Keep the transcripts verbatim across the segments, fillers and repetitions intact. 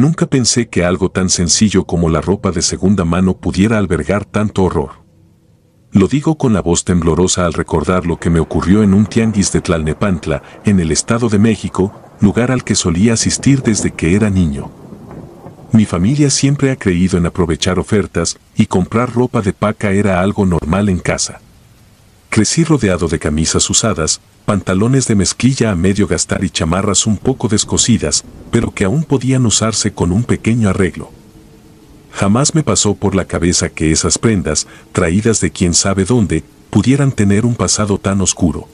Nunca pensé que algo tan sencillo como la ropa de segunda mano pudiera albergar tanto horror. Lo digo con la voz temblorosa al recordar lo que me ocurrió en un tianguis de Tlalnepantla, en el Estado de México, lugar al que solía asistir desde que era niño. Mi familia siempre ha creído en aprovechar ofertas y comprar ropa de paca era algo normal en casa. Crecí rodeado de camisas usadas, pantalones de mezclilla a medio gastar y chamarras un poco descosidas, pero que aún podían usarse con un pequeño arreglo. Jamás me pasó por la cabeza que esas prendas, traídas de quién sabe dónde, pudieran tener un pasado tan oscuro.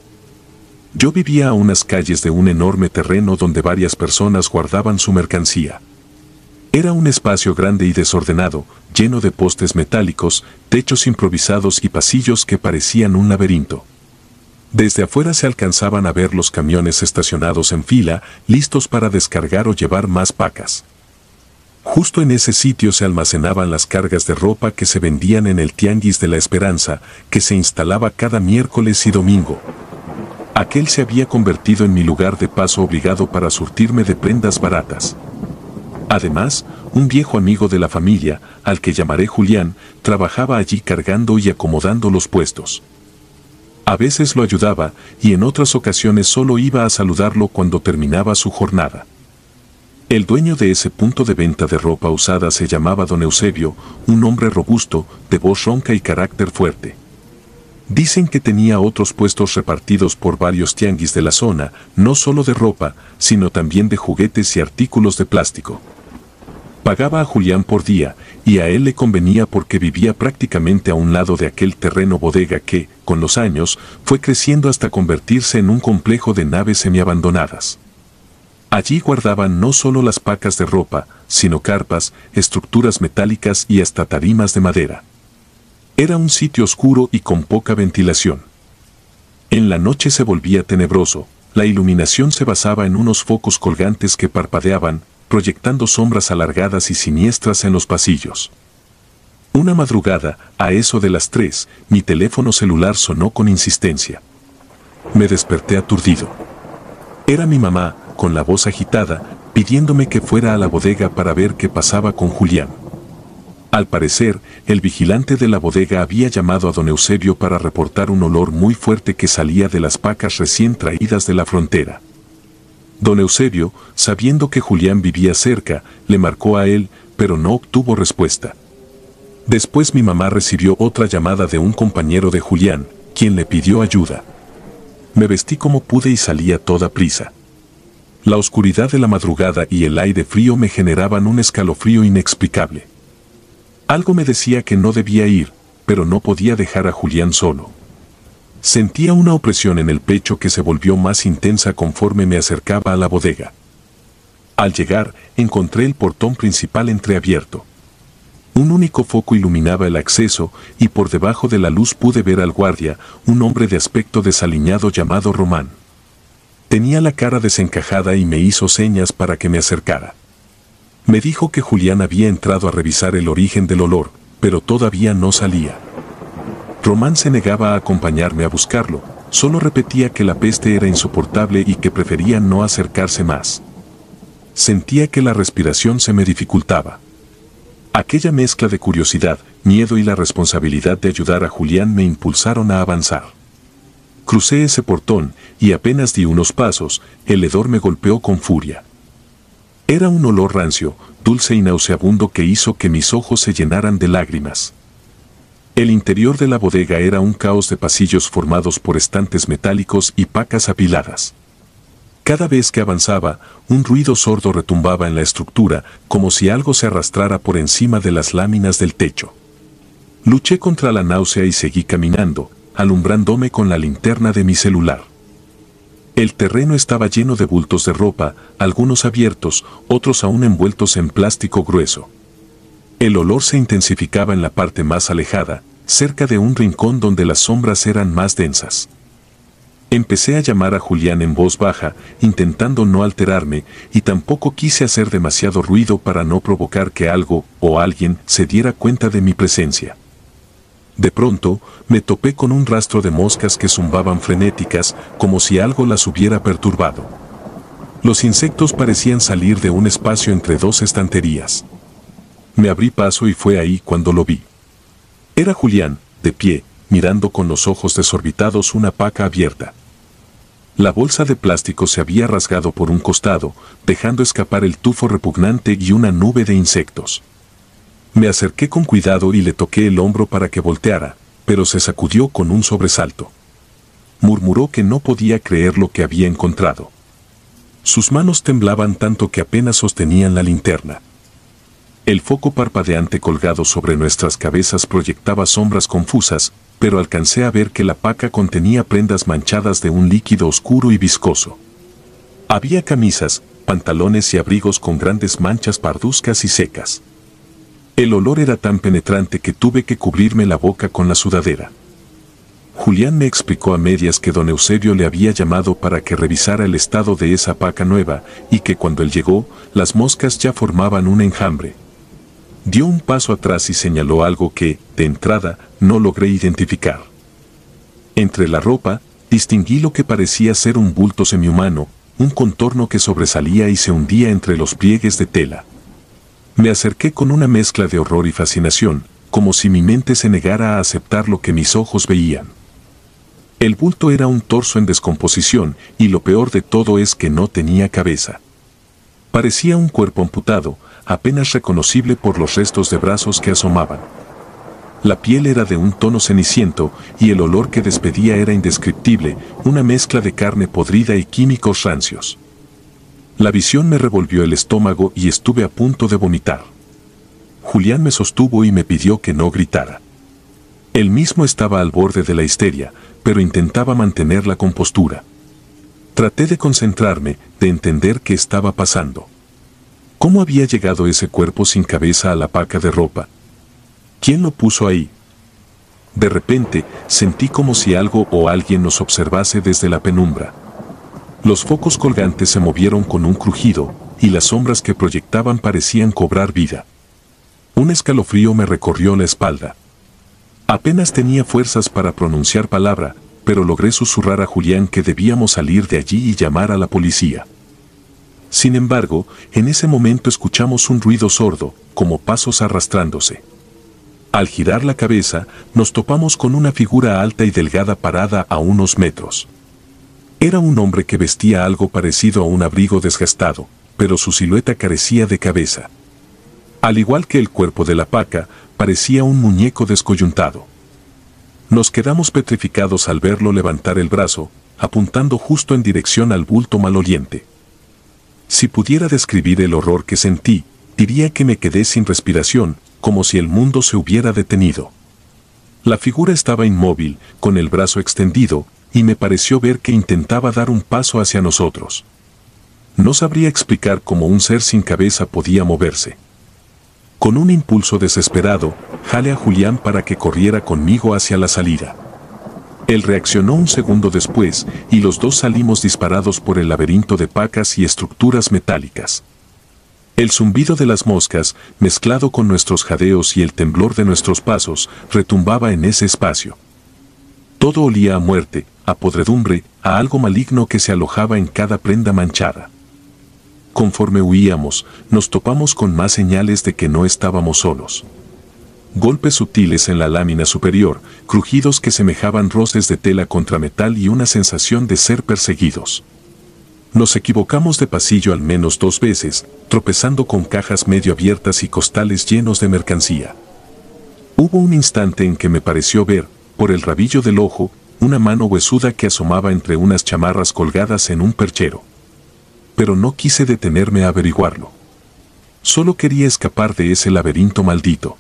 Yo vivía a unas calles de un enorme terreno donde varias personas guardaban su mercancía. Era un espacio grande y desordenado, lleno de postes metálicos, techos improvisados y pasillos que parecían un laberinto. Desde afuera se alcanzaban a ver los camiones estacionados en fila, listos para descargar o llevar más pacas. Justo en ese sitio se almacenaban las cargas de ropa que se vendían en el Tianguis de la Esperanza, que se instalaba cada miércoles y domingo. Aquel se había convertido en mi lugar de paso obligado para surtirme de prendas baratas. Además, un viejo amigo de la familia, al que llamaré Julián, trabajaba allí cargando y acomodando los puestos. A veces lo ayudaba, y en otras ocasiones solo iba a saludarlo cuando terminaba su jornada. El dueño de ese punto de venta de ropa usada se llamaba Don Eusebio, un hombre robusto, de voz ronca y carácter fuerte. Dicen que tenía otros puestos repartidos por varios tianguis de la zona, no solo de ropa, sino también de juguetes y artículos de plástico. Pagaba a Julián por día, y a él le convenía porque vivía prácticamente a un lado de aquel terreno bodega que, con los años, fue creciendo hasta convertirse en un complejo de naves semiabandonadas. Allí guardaban no solo las pacas de ropa, sino carpas, estructuras metálicas y hasta tarimas de madera. Era un sitio oscuro y con poca ventilación. En la noche se volvía tenebroso, la iluminación se basaba en unos focos colgantes que parpadeaban, proyectando sombras alargadas y siniestras en los pasillos. Una madrugada, a eso de las tres, mi teléfono celular sonó con insistencia. Me desperté aturdido. Era mi mamá, con la voz agitada, pidiéndome que fuera a la bodega para ver qué pasaba con Julián. Al parecer, el vigilante de la bodega había llamado a Don Eusebio para reportar un olor muy fuerte que salía de las pacas recién traídas de la frontera. Don Eusebio, sabiendo que Julián vivía cerca, le marcó a él, pero no obtuvo respuesta. Después mi mamá recibió otra llamada de un compañero de Julián, quien le pidió ayuda. Me vestí como pude y salí a toda prisa. La oscuridad de la madrugada y el aire frío me generaban un escalofrío inexplicable. Algo me decía que no debía ir, pero no podía dejar a Julián solo. Sentía una opresión en el pecho que se volvió más intensa conforme me acercaba a la bodega. Al llegar, encontré el portón principal entreabierto. Un único foco iluminaba el acceso y por debajo de la luz pude ver al guardia, un hombre de aspecto desaliñado llamado Román. Tenía la cara desencajada y me hizo señas para que me acercara. Me dijo que Julián había entrado a revisar el origen del olor, pero todavía no salía. Román se negaba a acompañarme a buscarlo, solo repetía que la peste era insoportable y que prefería no acercarse más. Sentía que la respiración se me dificultaba. Aquella mezcla de curiosidad, miedo y la responsabilidad de ayudar a Julián me impulsaron a avanzar. Crucé ese portón, y apenas di unos pasos, el hedor me golpeó con furia. Era un olor rancio, dulce y nauseabundo que hizo que mis ojos se llenaran de lágrimas. El interior de la bodega era un caos de pasillos formados por estantes metálicos y pacas apiladas. Cada vez que avanzaba, un ruido sordo retumbaba en la estructura, como si algo se arrastrara por encima de las láminas del techo. Luché contra la náusea y seguí caminando, alumbrándome con la linterna de mi celular. El terreno estaba lleno de bultos de ropa, algunos abiertos, otros aún envueltos en plástico grueso. El olor se intensificaba en la parte más alejada, cerca de un rincón donde las sombras eran más densas. Empecé a llamar a Julián en voz baja, intentando no alterarme, y tampoco quise hacer demasiado ruido para no provocar que algo o alguien se diera cuenta de mi presencia. De pronto, me topé con un rastro de moscas que zumbaban frenéticas, como si algo las hubiera perturbado. Los insectos parecían salir de un espacio entre dos estanterías. Me abrí paso y fue ahí cuando lo vi. Era Julián, de pie, mirando con los ojos desorbitados una paca abierta. La bolsa de plástico se había rasgado por un costado, dejando escapar el tufo repugnante y una nube de insectos. Me acerqué con cuidado y le toqué el hombro para que volteara, pero se sacudió con un sobresalto. Murmuró que no podía creer lo que había encontrado. Sus manos temblaban tanto que apenas sostenían la linterna. El foco parpadeante colgado sobre nuestras cabezas proyectaba sombras confusas, pero alcancé a ver que la paca contenía prendas manchadas de un líquido oscuro y viscoso. Había camisas, pantalones y abrigos con grandes manchas parduzcas y secas. El olor era tan penetrante que tuve que cubrirme la boca con la sudadera. Julián me explicó a medias que don Eusebio le había llamado para que revisara el estado de esa paca nueva y que cuando él llegó, las moscas ya formaban un enjambre. Dio un paso atrás y señaló algo que, de entrada, no logré identificar. Entre la ropa, distinguí lo que parecía ser un bulto semihumano, un contorno que sobresalía y se hundía entre los pliegues de tela. Me acerqué con una mezcla de horror y fascinación, como si mi mente se negara a aceptar lo que mis ojos veían. El bulto era un torso en descomposición, y lo peor de todo es que no tenía cabeza. Parecía un cuerpo amputado, apenas reconocible por los restos de brazos que asomaban. La piel era de un tono ceniciento, y el olor que despedía era indescriptible, una mezcla de carne podrida y químicos rancios. La visión me revolvió el estómago y estuve a punto de vomitar. Julián me sostuvo y me pidió que no gritara. Él mismo estaba al borde de la histeria, pero intentaba mantener la compostura. Traté de concentrarme, de entender qué estaba pasando. ¿Cómo había llegado ese cuerpo sin cabeza a la paca de ropa? ¿Quién lo puso ahí? De repente, sentí como si algo o alguien nos observase desde la penumbra. Los focos colgantes se movieron con un crujido, y las sombras que proyectaban parecían cobrar vida. Un escalofrío me recorrió la espalda. Apenas tenía fuerzas para pronunciar palabra, pero logré susurrar a Julián que debíamos salir de allí y llamar a la policía. Sin embargo, en ese momento escuchamos un ruido sordo, como pasos arrastrándose. Al girar la cabeza, nos topamos con una figura alta y delgada parada a unos metros. Era un hombre que vestía algo parecido a un abrigo desgastado, pero su silueta carecía de cabeza. Al igual que el cuerpo de la paca, parecía un muñeco descoyuntado. Nos quedamos petrificados al verlo levantar el brazo, apuntando justo en dirección al bulto maloliente. Si pudiera describir el horror que sentí, diría que me quedé sin respiración, como si el mundo se hubiera detenido. La figura estaba inmóvil, con el brazo extendido, y me pareció ver que intentaba dar un paso hacia nosotros. No sabría explicar cómo un ser sin cabeza podía moverse. Con un impulso desesperado, jalé a Julián para que corriera conmigo hacia la salida. Él reaccionó un segundo después, y los dos salimos disparados por el laberinto de pacas y estructuras metálicas. El zumbido de las moscas, mezclado con nuestros jadeos y el temblor de nuestros pasos, retumbaba en ese espacio. Todo olía a muerte, a podredumbre, a algo maligno que se alojaba en cada prenda manchada. Conforme huíamos, nos topamos con más señales de que no estábamos solos. Golpes sutiles en la lámina superior, crujidos que semejaban roces de tela contra metal y una sensación de ser perseguidos. Nos equivocamos de pasillo al menos dos veces, tropezando con cajas medio abiertas y costales llenos de mercancía. Hubo un instante en que me pareció ver, por el rabillo del ojo, una mano huesuda que asomaba entre unas chamarras colgadas en un perchero. Pero no quise detenerme a averiguarlo. Solo quería escapar de ese laberinto maldito.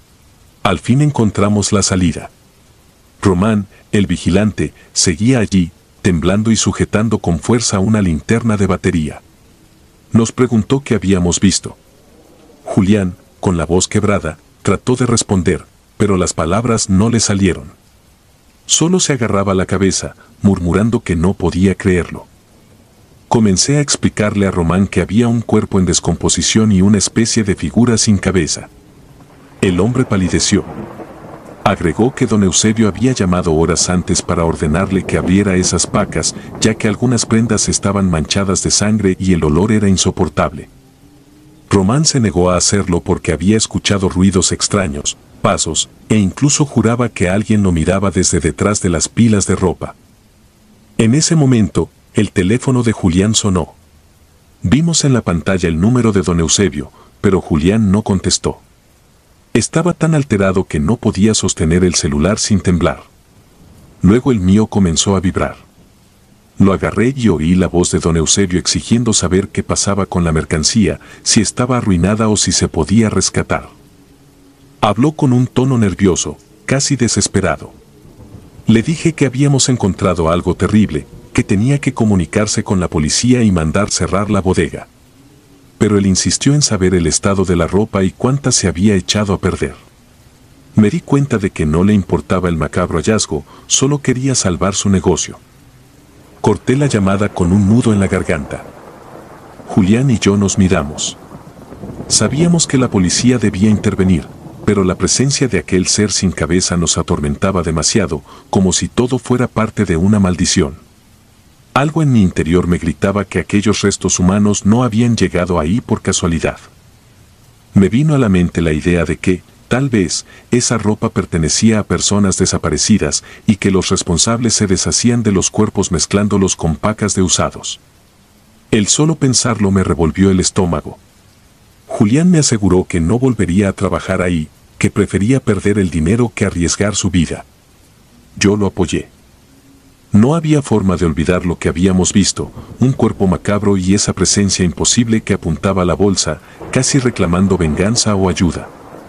Al fin encontramos la salida. Román, el vigilante, seguía allí, temblando y sujetando con fuerza una linterna de batería. Nos preguntó qué habíamos visto. Julián, con la voz quebrada, trató de responder, pero las palabras no le salieron. Solo se agarraba la cabeza, murmurando que no podía creerlo. Comencé a explicarle a Román que había un cuerpo en descomposición y una especie de figura sin cabeza. El hombre palideció. Agregó que don Eusebio había llamado horas antes para ordenarle que abriera esas pacas, ya que algunas prendas estaban manchadas de sangre y el olor era insoportable. Román se negó a hacerlo porque había escuchado ruidos extraños, pasos, e incluso juraba que alguien lo miraba desde detrás de las pilas de ropa. En ese momento, el teléfono de Julián sonó. Vimos en la pantalla el número de don Eusebio, pero Julián no contestó. Estaba tan alterado que no podía sostener el celular sin temblar. Luego el mío comenzó a vibrar. Lo agarré y oí la voz de don Eusebio exigiendo saber qué pasaba con la mercancía, si estaba arruinada o si se podía rescatar. Habló con un tono nervioso, casi desesperado. Le dije que habíamos encontrado algo terrible, que tenía que comunicarse con la policía y mandar cerrar la bodega. Pero él insistió en saber el estado de la ropa y cuánta se había echado a perder. Me di cuenta de que no le importaba el macabro hallazgo, solo quería salvar su negocio. Corté la llamada con un nudo en la garganta. Julián y yo nos miramos. Sabíamos que la policía debía intervenir, pero la presencia de aquel ser sin cabeza nos atormentaba demasiado, como si todo fuera parte de una maldición. Algo en mi interior me gritaba que aquellos restos humanos no habían llegado ahí por casualidad. Me vino a la mente la idea de que, tal vez, esa ropa pertenecía a personas desaparecidas y que los responsables se deshacían de los cuerpos mezclándolos con pacas de usados. El solo pensarlo me revolvió el estómago. Julián me aseguró que no volvería a trabajar ahí, que prefería perder el dinero que arriesgar su vida. Yo lo apoyé. No había forma de olvidar lo que habíamos visto, un cuerpo macabro y esa presencia imposible que apuntaba a la bolsa, casi reclamando venganza o ayuda.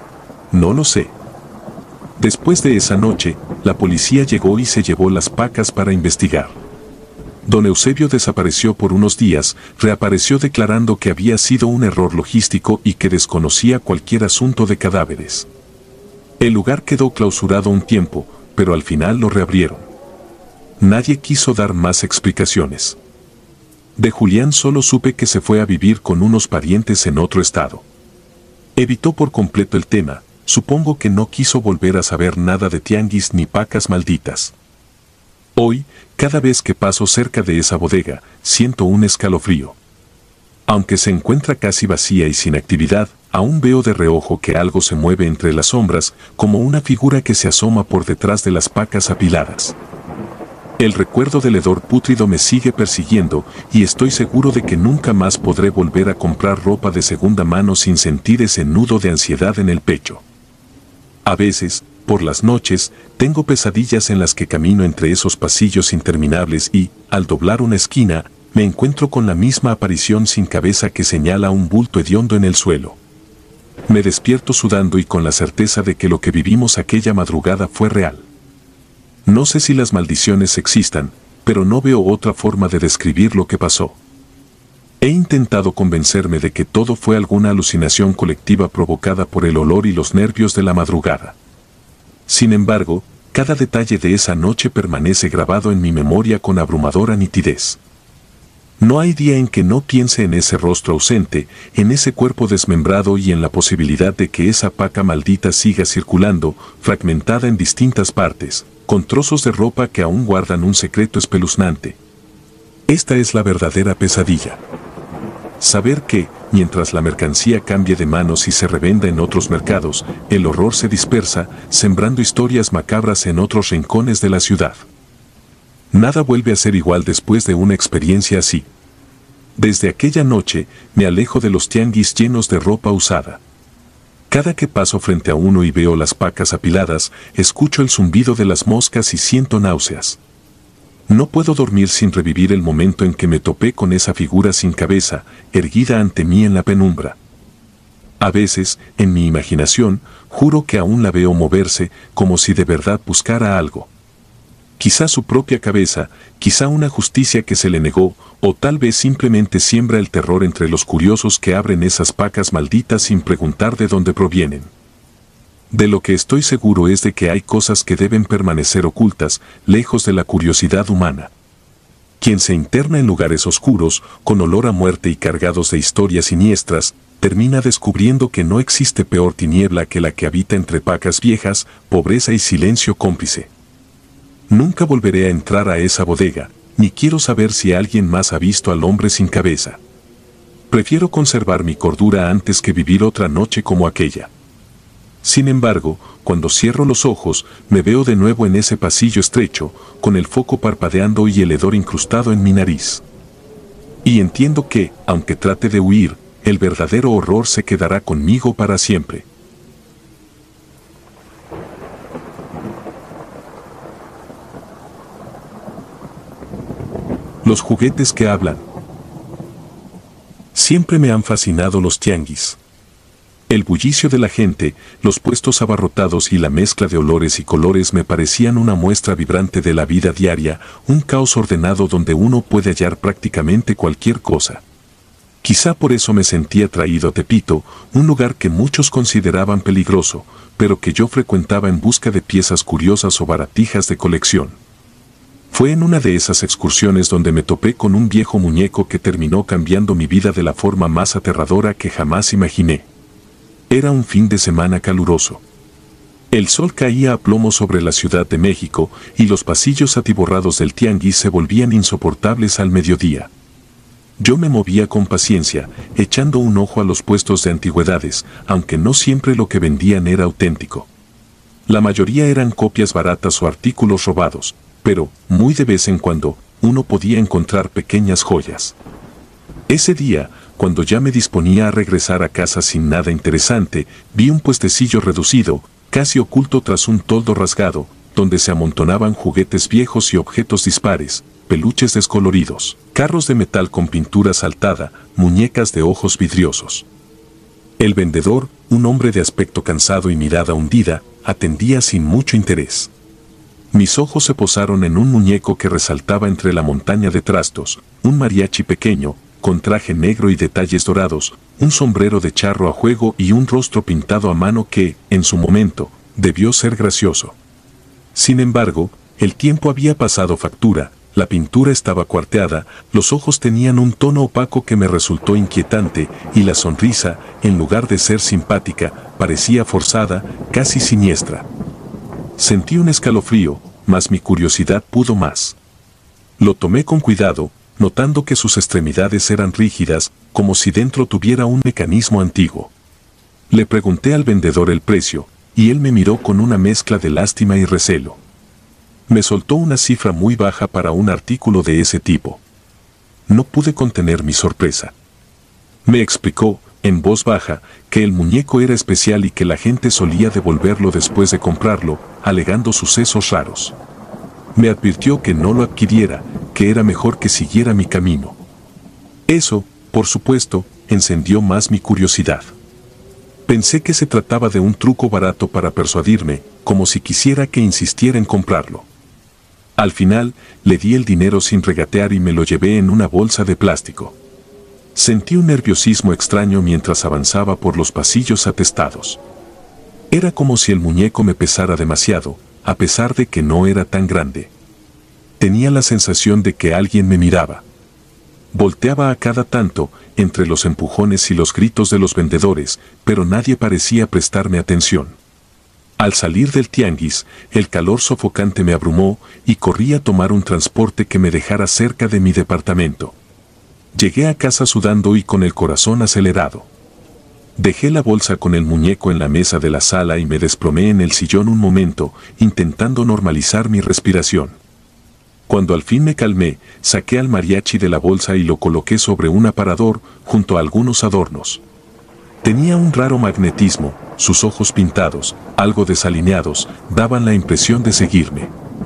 No lo sé. Después de esa noche, la policía llegó y se llevó las pacas para investigar. Don Eusebio desapareció por unos días, reapareció declarando que había sido un error logístico y que desconocía cualquier asunto de cadáveres. El lugar quedó clausurado un tiempo, pero al final lo reabrieron. Nadie quiso dar más explicaciones. De Julián solo supe que se fue a vivir con unos parientes en otro estado. Evitó por completo el tema, supongo que no quiso volver a saber nada de tianguis ni pacas malditas. Hoy, cada vez que paso cerca de esa bodega, siento un escalofrío. Aunque se encuentra casi vacía y sin actividad, aún veo de reojo que algo se mueve entre las sombras, como una figura que se asoma por detrás de las pacas apiladas. El recuerdo del hedor pútrido me sigue persiguiendo y estoy seguro de que nunca más podré volver a comprar ropa de segunda mano sin sentir ese nudo de ansiedad en el pecho. A veces, por las noches, tengo pesadillas en las que camino entre esos pasillos interminables y, al doblar una esquina, me encuentro con la misma aparición sin cabeza que señala un bulto hediondo en el suelo. Me despierto sudando y con la certeza de que lo que vivimos aquella madrugada fue real. No sé si las maldiciones existan, pero no veo otra forma de describir lo que pasó. He intentado convencerme de que todo fue alguna alucinación colectiva provocada por el olor y los nervios de la madrugada. Sin embargo, cada detalle de esa noche permanece grabado en mi memoria con abrumadora nitidez. No hay día en que no piense en ese rostro ausente, en ese cuerpo desmembrado y en la posibilidad de que esa paca maldita siga circulando, fragmentada en distintas partes, con trozos de ropa que aún guardan un secreto espeluznante. Esta es la verdadera pesadilla. Saber que, mientras la mercancía cambie de manos y se revenda en otros mercados, el horror se dispersa, sembrando historias macabras en otros rincones de la ciudad. Nada vuelve a ser igual después de una experiencia así. Desde aquella noche, me alejo de los tianguis llenos de ropa usada. Cada que paso frente a uno y veo las pacas apiladas, escucho el zumbido de las moscas y siento náuseas. No puedo dormir sin revivir el momento en que me topé con esa figura sin cabeza, erguida ante mí en la penumbra. A veces, en mi imaginación, juro que aún la veo moverse, como si de verdad buscara algo. Quizá su propia cabeza, quizá una justicia que se le negó, o tal vez simplemente siembra el terror entre los curiosos que abren esas pacas malditas sin preguntar de dónde provienen. De lo que estoy seguro es de que hay cosas que deben permanecer ocultas, lejos de la curiosidad humana. Quien se interna en lugares oscuros, con olor a muerte y cargados de historias siniestras, termina descubriendo que no existe peor tiniebla que la que habita entre pacas viejas, pobreza y silencio cómplice. Nunca volveré a entrar a esa bodega, ni quiero saber si alguien más ha visto al hombre sin cabeza. Prefiero conservar mi cordura antes que vivir otra noche como aquella. Sin embargo, cuando cierro los ojos, me veo de nuevo en ese pasillo estrecho, con el foco parpadeando y el hedor incrustado en mi nariz. Y entiendo que, aunque trate de huir, el verdadero horror se quedará conmigo para siempre. Los juguetes que hablan. Siempre me han fascinado los tianguis. El bullicio de la gente, los puestos abarrotados y la mezcla de olores y colores me parecían una muestra vibrante de la vida diaria, un caos ordenado donde uno puede hallar prácticamente cualquier cosa. Quizá por eso me sentía atraído a Tepito, un lugar que muchos consideraban peligroso, pero que yo frecuentaba en busca de piezas curiosas o baratijas de colección. Fue en una de esas excursiones donde me topé con un viejo muñeco que terminó cambiando mi vida de la forma más aterradora que jamás imaginé. Era un fin de semana caluroso. El sol caía a plomo sobre la Ciudad de México y los pasillos atiborrados del tianguis se volvían insoportables al mediodía. Yo me movía con paciencia, echando un ojo a los puestos de antigüedades, aunque no siempre lo que vendían era auténtico. La mayoría eran copias baratas o artículos robados, pero, muy de vez en cuando, uno podía encontrar pequeñas joyas. Ese día, cuando ya me disponía a regresar a casa sin nada interesante, vi un puestecillo reducido, casi oculto tras un toldo rasgado, donde se amontonaban juguetes viejos y objetos dispares, peluches descoloridos, carros de metal con pintura saltada, muñecas de ojos vidriosos. El vendedor, un hombre de aspecto cansado y mirada hundida, atendía sin mucho interés. Mis ojos se posaron en un muñeco que resaltaba entre la montaña de trastos, un mariachi pequeño, con traje negro y detalles dorados, un sombrero de charro a juego y un rostro pintado a mano que, en su momento, debió ser gracioso. Sin embargo, el tiempo había pasado factura, la pintura estaba cuarteada, los ojos tenían un tono opaco que me resultó inquietante, y la sonrisa, en lugar de ser simpática, parecía forzada, casi siniestra. Sentí un escalofrío, mas mi curiosidad pudo más. Lo tomé con cuidado, notando que sus extremidades eran rígidas, como si dentro tuviera un mecanismo antiguo. Le pregunté al vendedor el precio, y él me miró con una mezcla de lástima y recelo. Me soltó una cifra muy baja para un artículo de ese tipo. No pude contener mi sorpresa. Me explicó, en voz baja, que el muñeco era especial y que la gente solía devolverlo después de comprarlo, alegando sucesos raros. Me advirtió que no lo adquiriera, que era mejor que siguiera mi camino. Eso, por supuesto, encendió más mi curiosidad. Pensé que se trataba de un truco barato para persuadirme, como si quisiera que insistiera en comprarlo. Al final, le di el dinero sin regatear y me lo llevé en una bolsa de plástico. Sentí un nerviosismo extraño mientras avanzaba por los pasillos atestados. Era como si el muñeco me pesara demasiado, a pesar de que no era tan grande. Tenía la sensación de que alguien me miraba. Volteaba a cada tanto, entre los empujones y los gritos de los vendedores, pero nadie parecía prestarme atención. Al salir del tianguis, el calor sofocante me abrumó y corrí a tomar un transporte que me dejara cerca de mi departamento. Llegué a casa sudando y con el corazón acelerado. Dejé la bolsa con el muñeco en la mesa de la sala y me desplomé en el sillón un momento, intentando normalizar mi respiración. Cuando al fin me calmé, saqué al mariachi de la bolsa y lo coloqué sobre un aparador, junto a algunos adornos. Tenía un raro magnetismo, sus ojos pintados, algo desalineados, daban la impresión de seguirme.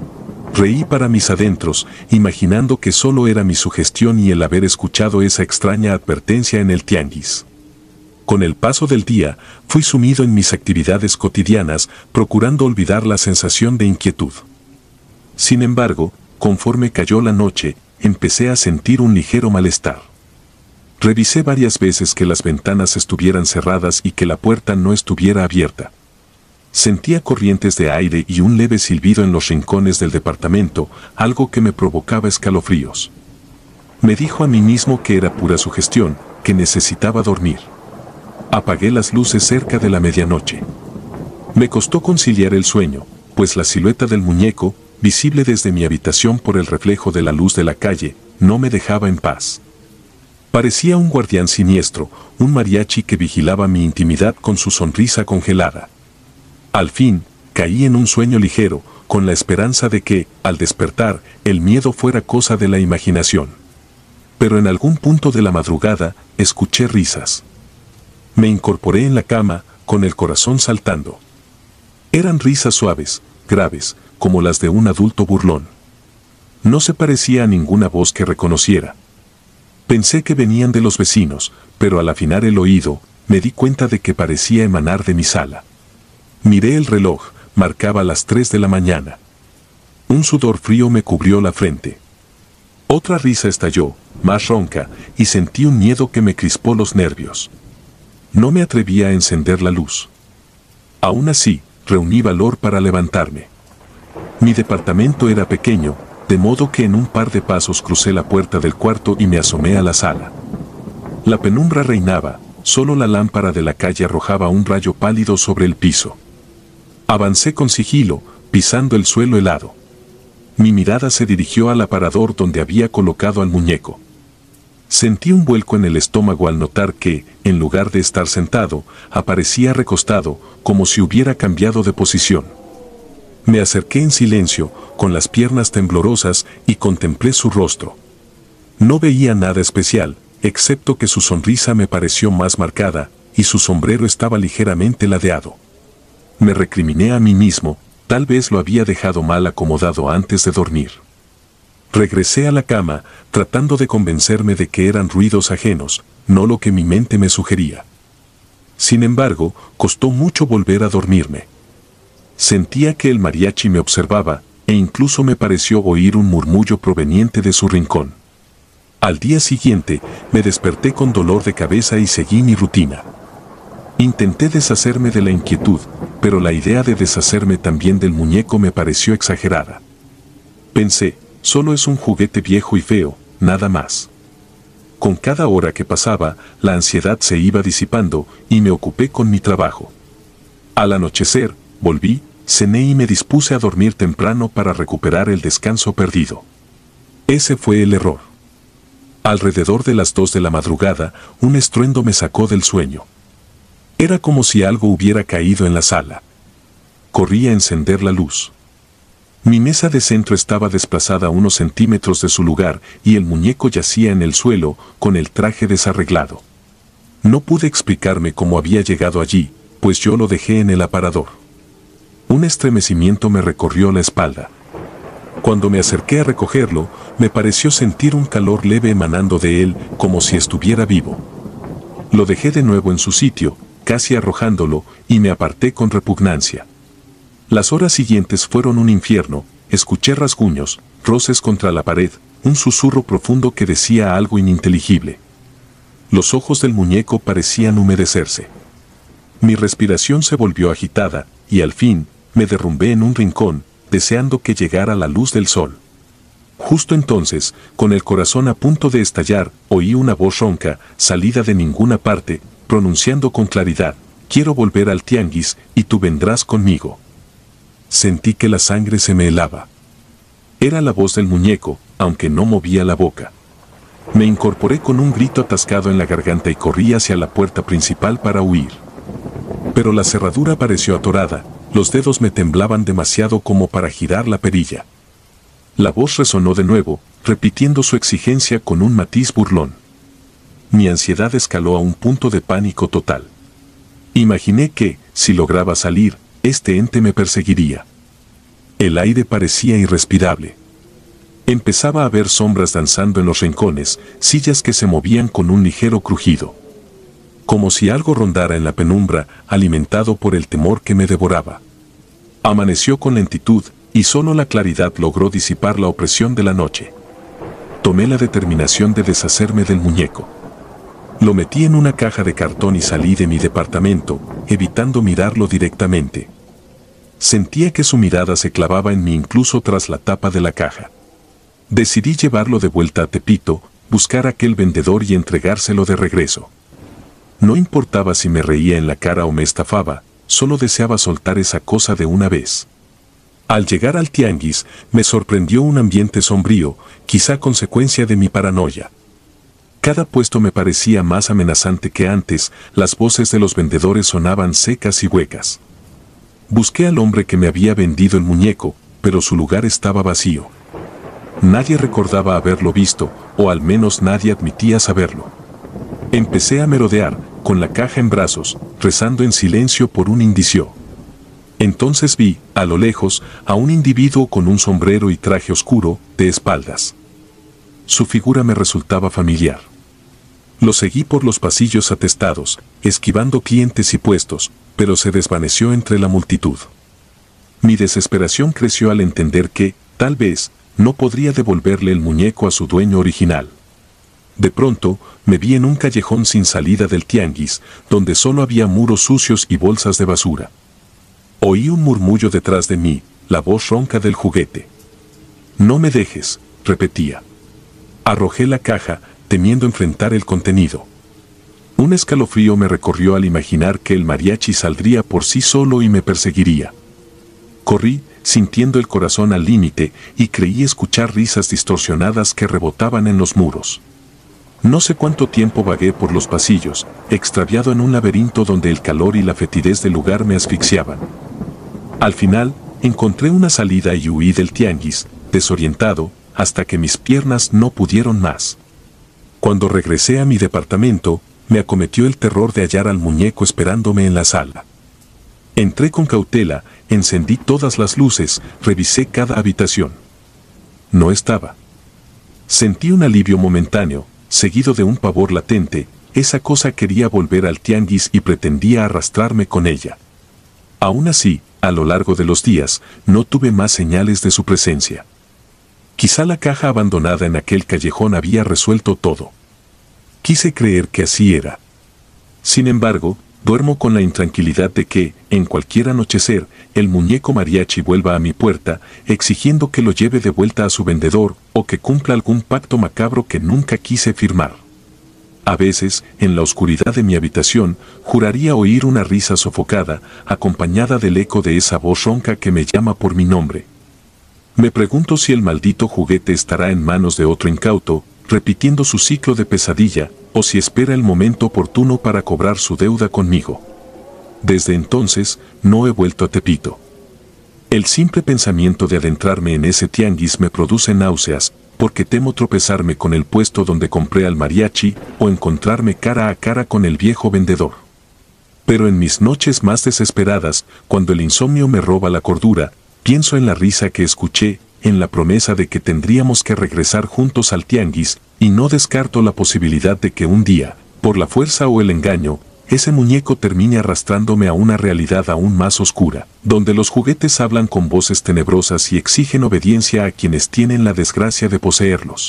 Reí para mis adentros, imaginando que solo era mi sugestión y el haber escuchado esa extraña advertencia en el tianguis. Con el paso del día, fui sumido en mis actividades cotidianas, procurando olvidar la sensación de inquietud. Sin embargo, conforme cayó la noche, empecé a sentir un ligero malestar. Revisé varias veces que las ventanas estuvieran cerradas y que la puerta no estuviera abierta. Sentía corrientes de aire y un leve silbido en los rincones del departamento, algo que me provocaba escalofríos. Me dijo a mí mismo que era pura sugestión, que necesitaba dormir. Apagué las luces cerca de la medianoche. Me costó conciliar el sueño, pues la silueta del muñeco, visible desde mi habitación por el reflejo de la luz de la calle, no me dejaba en paz. Parecía un guardián siniestro, un mariachi que vigilaba mi intimidad con su sonrisa congelada. Al fin, caí en un sueño ligero, con la esperanza de que, al despertar, el miedo fuera cosa de la imaginación. Pero en algún punto de la madrugada, escuché risas. Me incorporé en la cama, con el corazón saltando. Eran risas suaves, graves, como las de un adulto burlón. No se parecía a ninguna voz que reconociera. Pensé que venían de los vecinos, pero al afinar el oído, me di cuenta de que parecía emanar de mi sala. Miré el reloj, marcaba las tres de la mañana. Un sudor frío me cubrió la frente. Otra risa estalló, más ronca, y sentí un miedo que me crispó los nervios. No me atrevía a encender la luz. Aún así, reuní valor para levantarme. Mi departamento era pequeño, de modo que en un par de pasos crucé la puerta del cuarto y me asomé a la sala. La penumbra reinaba, solo la lámpara de la calle arrojaba un rayo pálido sobre el piso. Avancé con sigilo, pisando el suelo helado. Mi mirada se dirigió al aparador donde había colocado al muñeco. Sentí un vuelco en el estómago al notar que, en lugar de estar sentado, aparecía recostado, como si hubiera cambiado de posición. Me acerqué en silencio, con las piernas temblorosas, y contemplé su rostro. No veía nada especial, excepto que su sonrisa me pareció más marcada, y su sombrero estaba ligeramente ladeado. Me recriminé a mí mismo, tal vez lo había dejado mal acomodado antes de dormir. Regresé a la cama, tratando de convencerme de que eran ruidos ajenos, no lo que mi mente me sugería. Sin embargo, costó mucho volver a dormirme. Sentía que el mariachi me observaba, e incluso me pareció oír un murmullo proveniente de su rincón. Al día siguiente, me desperté con dolor de cabeza y seguí mi rutina. Intenté deshacerme de la inquietud, pero la idea de deshacerme también del muñeco me pareció exagerada. Pensé, solo es un juguete viejo y feo, nada más. Con cada hora que pasaba, la ansiedad se iba disipando y me ocupé con mi trabajo. Al anochecer, volví, cené y me dispuse a dormir temprano para recuperar el descanso perdido. Ese fue el error. Alrededor de las dos de la madrugada, un estruendo me sacó del sueño. Era como si algo hubiera caído en la sala. Corrí a encender la luz. Mi mesa de centro estaba desplazada unos centímetros de su lugar y el muñeco yacía en el suelo con el traje desarreglado. No pude explicarme cómo había llegado allí, pues yo lo dejé en el aparador. Un estremecimiento me recorrió la espalda. Cuando me acerqué a recogerlo, me pareció sentir un calor leve emanando de él, como si estuviera vivo. Lo dejé de nuevo en su sitio, casi arrojándolo, y me aparté con repugnancia. Las horas siguientes fueron un infierno, escuché rasguños, roces contra la pared, un susurro profundo que decía algo ininteligible. Los ojos del muñeco parecían humedecerse. Mi respiración se volvió agitada, y al fin, me derrumbé en un rincón, deseando que llegara la luz del sol. Justo entonces, con el corazón a punto de estallar, oí una voz ronca, salida de ninguna parte, pronunciando con claridad, «Quiero volver al tianguis, y tú vendrás conmigo». Sentí que la sangre se me helaba. Era la voz del muñeco, aunque no movía la boca. Me incorporé con un grito atascado en la garganta y corrí hacia la puerta principal para huir. Pero la cerradura pareció atorada, los dedos me temblaban demasiado como para girar la perilla. La voz resonó de nuevo, repitiendo su exigencia con un matiz burlón. Mi ansiedad escaló a un punto de pánico total. Imaginé que, si lograba salir, este ente me perseguiría. El aire parecía irrespirable. Empezaba a ver sombras danzando en los rincones, sillas que se movían con un ligero crujido. Como si algo rondara en la penumbra, alimentado por el temor que me devoraba. Amaneció con lentitud, y solo la claridad logró disipar la opresión de la noche. Tomé la determinación de deshacerme del muñeco. Lo metí en una caja de cartón y salí de mi departamento, evitando mirarlo directamente. Sentía que su mirada se clavaba en mí incluso tras la tapa de la caja. Decidí llevarlo de vuelta a Tepito, buscar a aquel vendedor y entregárselo de regreso. No importaba si me reía en la cara o me estafaba, solo deseaba soltar esa cosa de una vez. Al llegar al tianguis, me sorprendió un ambiente sombrío, quizá consecuencia de mi paranoia. Cada puesto me parecía más amenazante que antes, las voces de los vendedores sonaban secas y huecas. Busqué al hombre que me había vendido el muñeco, pero su lugar estaba vacío. Nadie recordaba haberlo visto, o al menos nadie admitía saberlo. Empecé a merodear, con la caja en brazos, rezando en silencio por un indicio. Entonces vi, a lo lejos, a un individuo con un sombrero y traje oscuro, de espaldas. Su figura me resultaba familiar. Lo seguí por los pasillos atestados, esquivando clientes y puestos, pero se desvaneció entre la multitud. Mi desesperación creció al entender que, tal vez, no podría devolverle el muñeco a su dueño original. De pronto, me vi en un callejón sin salida del tianguis, donde solo había muros sucios y bolsas de basura. Oí un murmullo detrás de mí, la voz ronca del juguete. «No me dejes», repetía. Arrojé la caja, temiendo enfrentar el contenido. Un escalofrío me recorrió al imaginar que el mariachi saldría por sí solo y me perseguiría. Corrí, sintiendo el corazón al límite, y creí escuchar risas distorsionadas que rebotaban en los muros. No sé cuánto tiempo vagué por los pasillos, extraviado en un laberinto donde el calor y la fetidez del lugar me asfixiaban. Al final, encontré una salida y huí del tianguis, desorientado, hasta que mis piernas no pudieron más. Cuando regresé a mi departamento, me acometió el terror de hallar al muñeco esperándome en la sala. Entré con cautela, encendí todas las luces, revisé cada habitación. No estaba. Sentí un alivio momentáneo, seguido de un pavor latente. Esa cosa quería volver al tianguis y pretendía arrastrarme con ella. Aún así, a lo largo de los días, no tuve más señales de su presencia. Quizá la caja abandonada en aquel callejón había resuelto todo. Quise creer que así era. Sin embargo, duermo con la intranquilidad de que, en cualquier anochecer, el muñeco mariachi vuelva a mi puerta, exigiendo que lo lleve de vuelta a su vendedor, o que cumpla algún pacto macabro que nunca quise firmar. A veces, en la oscuridad de mi habitación, juraría oír una risa sofocada, acompañada del eco de esa voz ronca que me llama por mi nombre. Me pregunto si el maldito juguete estará en manos de otro incauto, repitiendo su ciclo de pesadilla, o si espera el momento oportuno para cobrar su deuda conmigo. Desde entonces, no he vuelto a Tepito. El simple pensamiento de adentrarme en ese tianguis me produce náuseas, porque temo tropezarme con el puesto donde compré al mariachi, o encontrarme cara a cara con el viejo vendedor. Pero en mis noches más desesperadas, cuando el insomnio me roba la cordura, pienso en la risa que escuché, en la promesa de que tendríamos que regresar juntos al tianguis, y no descarto la posibilidad de que un día, por la fuerza o el engaño, ese muñeco termine arrastrándome a una realidad aún más oscura, donde los juguetes hablan con voces tenebrosas y exigen obediencia a quienes tienen la desgracia de poseerlos.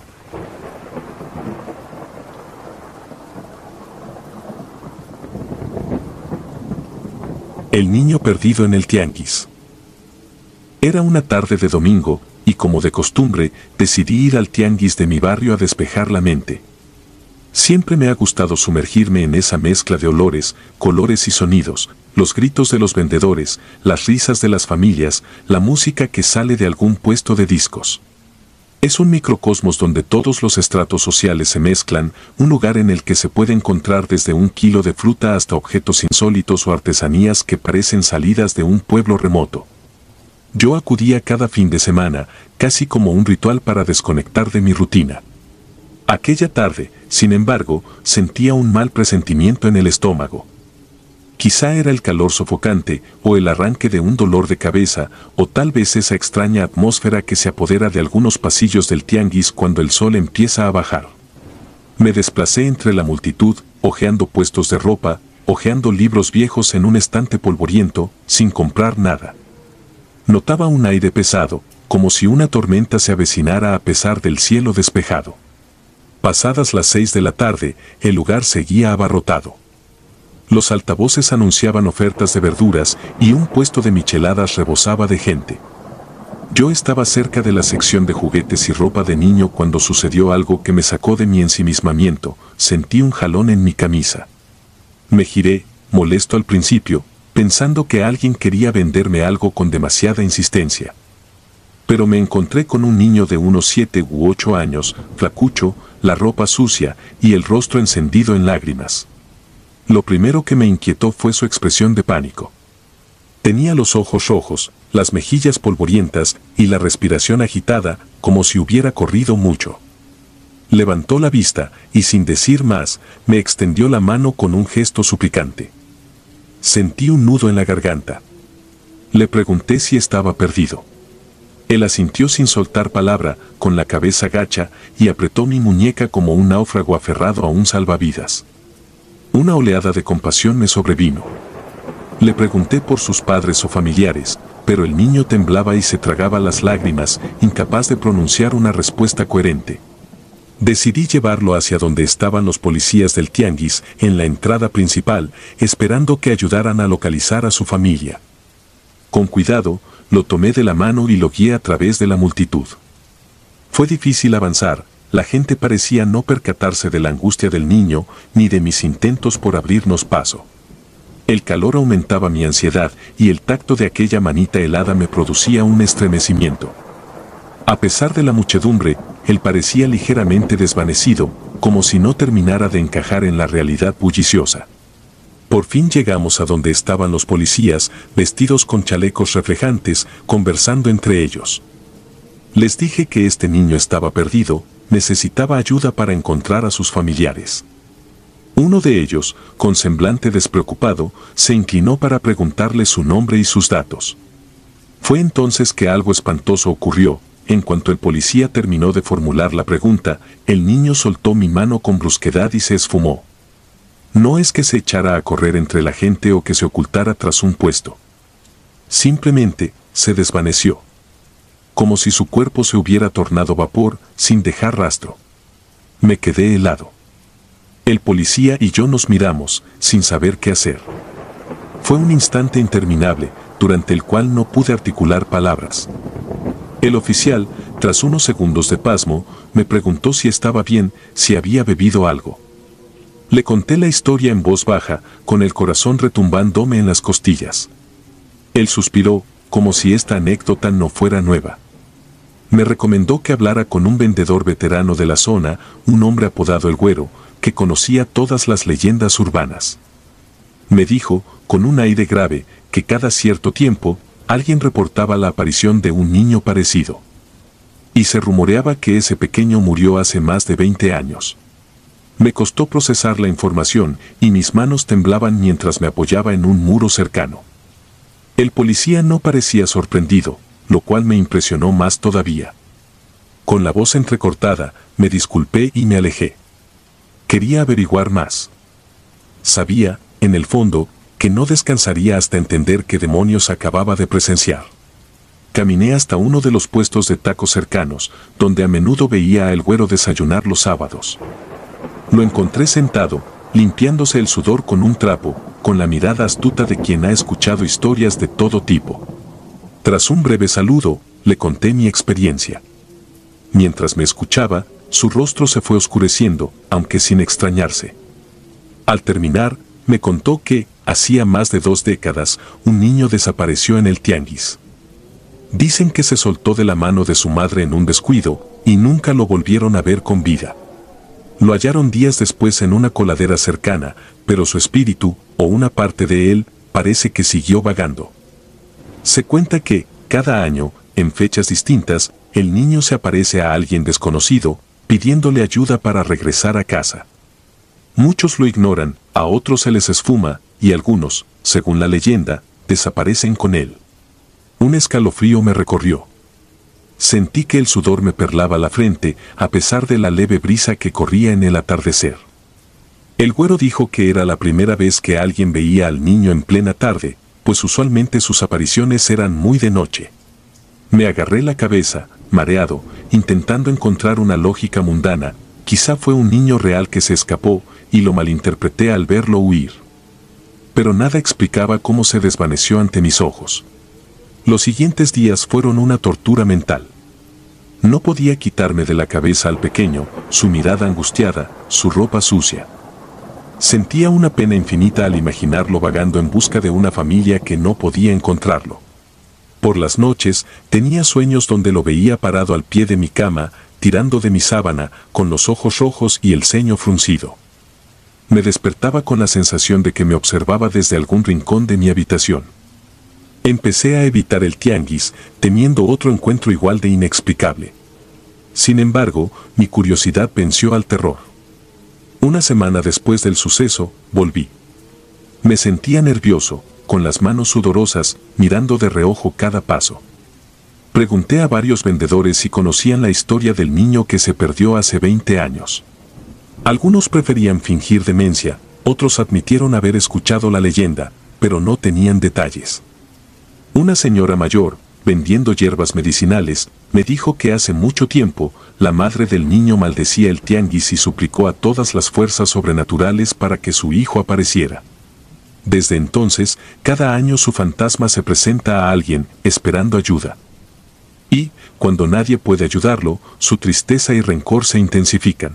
El niño perdido en el tianguis. Era una tarde de domingo, y como de costumbre, decidí ir al tianguis de mi barrio a despejar la mente. Siempre me ha gustado sumergirme en esa mezcla de olores, colores y sonidos, los gritos de los vendedores, las risas de las familias, la música que sale de algún puesto de discos. Es un microcosmos donde todos los estratos sociales se mezclan, un lugar en el que se puede encontrar desde un kilo de fruta hasta objetos insólitos o artesanías que parecen salidas de un pueblo remoto. Yo acudía cada fin de semana, casi como un ritual para desconectar de mi rutina. Aquella tarde, sin embargo, sentía un mal presentimiento en el estómago. Quizá era el calor sofocante, o el arranque de un dolor de cabeza, o tal vez esa extraña atmósfera que se apodera de algunos pasillos del tianguis cuando el sol empieza a bajar. Me desplacé entre la multitud, hojeando puestos de ropa, hojeando libros viejos en un estante polvoriento, sin comprar nada. Notaba un aire pesado, como si una tormenta se avecinara a pesar del cielo despejado. Pasadas las seis de la tarde, el lugar seguía abarrotado. Los altavoces anunciaban ofertas de verduras y un puesto de micheladas rebosaba de gente. Yo estaba cerca de la sección de juguetes y ropa de niño cuando sucedió algo que me sacó de mi ensimismamiento. Sentí un jalón en mi camisa. Me giré, molesto al principio, pensando que alguien quería venderme algo con demasiada insistencia. Pero me encontré con un niño de unos siete u ocho años, flacucho, la ropa sucia y el rostro encendido en lágrimas. Lo primero que me inquietó fue su expresión de pánico. Tenía los ojos rojos, las mejillas polvorientas y la respiración agitada, como si hubiera corrido mucho. Levantó la vista y sin decir más, me extendió la mano con un gesto suplicante. Sentí un nudo en la garganta. Le pregunté si estaba perdido. Él asintió sin soltar palabra, con la cabeza gacha, y apretó mi muñeca como un náufrago aferrado a un salvavidas. Una oleada de compasión me sobrevino. Le pregunté por sus padres o familiares, pero el niño temblaba y se tragaba las lágrimas, incapaz de pronunciar una respuesta coherente. Decidí llevarlo hacia donde estaban los policías del tianguis, en la entrada principal, esperando que ayudaran a localizar a su familia. Con cuidado, lo tomé de la mano y lo guié a través de la multitud. Fue difícil avanzar, la gente parecía no percatarse de la angustia del niño, ni de mis intentos por abrirnos paso. El calor aumentaba mi ansiedad y el tacto de aquella manita helada me producía un estremecimiento. A pesar de la muchedumbre, él parecía ligeramente desvanecido, como si no terminara de encajar en la realidad bulliciosa. Por fin llegamos a donde estaban los policías, vestidos con chalecos reflejantes, conversando entre ellos. Les dije que este niño estaba perdido, necesitaba ayuda para encontrar a sus familiares. Uno de ellos, con semblante despreocupado, se inclinó para preguntarle su nombre y sus datos. Fue entonces que algo espantoso ocurrió. En cuanto el policía terminó de formular la pregunta, el niño soltó mi mano con brusquedad y se esfumó. No es que se echara a correr entre la gente o que se ocultara tras un puesto. Simplemente, se desvaneció. Como si su cuerpo se hubiera tornado vapor, sin dejar rastro. Me quedé helado. El policía y yo nos miramos, sin saber qué hacer. Fue un instante interminable, durante el cual no pude articular palabras. El oficial, tras unos segundos de pasmo, me preguntó si estaba bien, si había bebido algo. Le conté la historia en voz baja, con el corazón retumbándome en las costillas. Él suspiró, como si esta anécdota no fuera nueva. Me recomendó que hablara con un vendedor veterano de la zona, un hombre apodado El Güero, que conocía todas las leyendas urbanas. Me dijo, con un aire grave, que cada cierto tiempo, alguien reportaba la aparición de un niño parecido. Y se rumoreaba que ese pequeño murió hace más de veinte años. Me costó procesar la información y mis manos temblaban mientras me apoyaba en un muro cercano. El policía no parecía sorprendido, lo cual me impresionó más todavía. Con la voz entrecortada, me disculpé y me alejé. Quería averiguar más. Sabía, en el fondo, que no descansaría hasta entender qué demonios acababa de presenciar. Caminé hasta uno de los puestos de tacos cercanos, donde a menudo veía a El Güero desayunar los sábados. Lo encontré sentado, limpiándose el sudor con un trapo, con la mirada astuta de quien ha escuchado historias de todo tipo. Tras un breve saludo, le conté mi experiencia. Mientras me escuchaba, su rostro se fue oscureciendo, aunque sin extrañarse. Al terminar, me contó que, hacía más de dos décadas, un niño desapareció en el tianguis. Dicen que se soltó de la mano de su madre en un descuido, y nunca lo volvieron a ver con vida. Lo hallaron días después en una coladera cercana, pero su espíritu, o una parte de él, parece que siguió vagando. Se cuenta que, cada año, en fechas distintas, el niño se aparece a alguien desconocido, pidiéndole ayuda para regresar a casa. Muchos lo ignoran, a otros se les esfuma, y algunos, según la leyenda, desaparecen con él. Un escalofrío me recorrió. Sentí que el sudor me perlaba la frente, a pesar de la leve brisa que corría en el atardecer. El Güero dijo que era la primera vez que alguien veía al niño en plena tarde, pues usualmente sus apariciones eran muy de noche. Me agarré la cabeza, mareado, intentando encontrar una lógica mundana. Quizá fue un niño real que se escapó, y lo malinterpreté al verlo huir. Pero nada explicaba cómo se desvaneció ante mis ojos. Los siguientes días fueron una tortura mental. No podía quitarme de la cabeza al pequeño, su mirada angustiada, su ropa sucia. Sentía una pena infinita al imaginarlo vagando en busca de una familia que no podía encontrarlo. Por las noches, tenía sueños donde lo veía parado al pie de mi cama, tirando de mi sábana, con los ojos rojos y el ceño fruncido. Me despertaba con la sensación de que me observaba desde algún rincón de mi habitación. Empecé a evitar el tianguis, temiendo otro encuentro igual de inexplicable. Sin embargo, mi curiosidad venció al terror. Una semana después del suceso, volví. Me sentía nervioso, con las manos sudorosas, mirando de reojo cada paso. Pregunté a varios vendedores si conocían la historia del niño que se perdió hace veinte años. Algunos preferían fingir demencia, otros admitieron haber escuchado la leyenda, pero no tenían detalles. Una señora mayor, vendiendo hierbas medicinales, me dijo que hace mucho tiempo, la madre del niño maldecía el tianguis y suplicó a todas las fuerzas sobrenaturales para que su hijo apareciera. Desde entonces, cada año su fantasma se presenta a alguien, esperando ayuda. Y, cuando nadie puede ayudarlo, su tristeza y rencor se intensifican.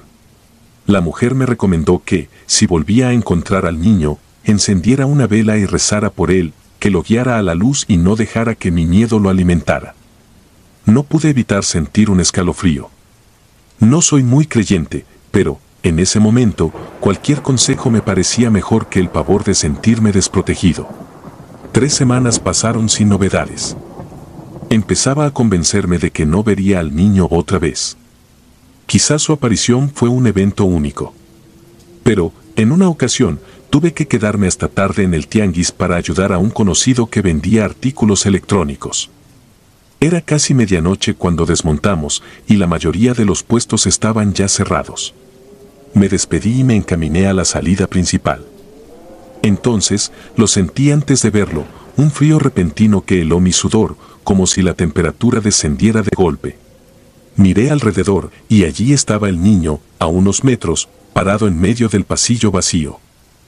La mujer me recomendó que, si volvía a encontrar al niño, encendiera una vela y rezara por él, que lo guiara a la luz y no dejara que mi miedo lo alimentara. No pude evitar sentir un escalofrío. No soy muy creyente, pero, en ese momento, cualquier consejo me parecía mejor que el pavor de sentirme desprotegido. Tres semanas pasaron sin novedades. Empezaba a convencerme de que no vería al niño otra vez. Quizás su aparición fue un evento único. Pero, en una ocasión, tuve que quedarme hasta tarde en el tianguis para ayudar a un conocido que vendía artículos electrónicos. Era casi medianoche cuando desmontamos y la mayoría de los puestos estaban ya cerrados. Me despedí y me encaminé a la salida principal. Entonces, lo sentí antes de verlo, un frío repentino que heló mi sudor, como si la temperatura descendiera de golpe. Miré alrededor y allí estaba el niño, a unos metros, parado en medio del pasillo vacío.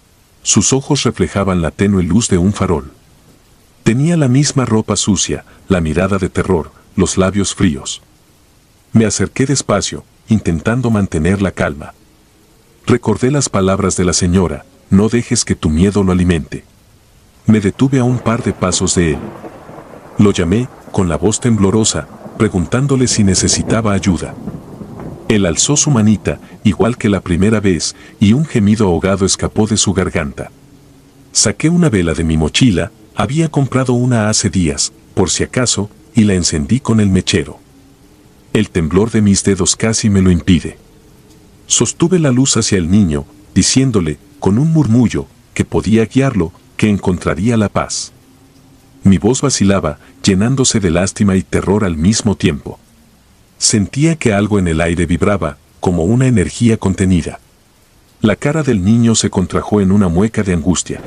Sus ojos reflejaban la tenue luz de un farol. Tenía la misma ropa sucia, la mirada de terror, los labios fríos. Me acerqué despacio, intentando mantener la calma. Recordé las palabras de la señora, no dejes que tu miedo lo alimente. Me detuve a un par de pasos de él. Lo llamé, con la voz temblorosa, preguntándole si necesitaba ayuda. Él alzó su manita, igual que la primera vez, y un gemido ahogado escapó de su garganta. Saqué una vela de mi mochila, había comprado una hace días, por si acaso, y la encendí con el mechero. El temblor de mis dedos casi me lo impide. Sostuve la luz hacia el niño, diciéndole, con un murmullo, que podía guiarlo, que encontraría la paz. Mi voz vacilaba, llenándose de lástima y terror al mismo tiempo. Sentía que algo en el aire vibraba, como una energía contenida. La cara del niño se contrajo en una mueca de angustia.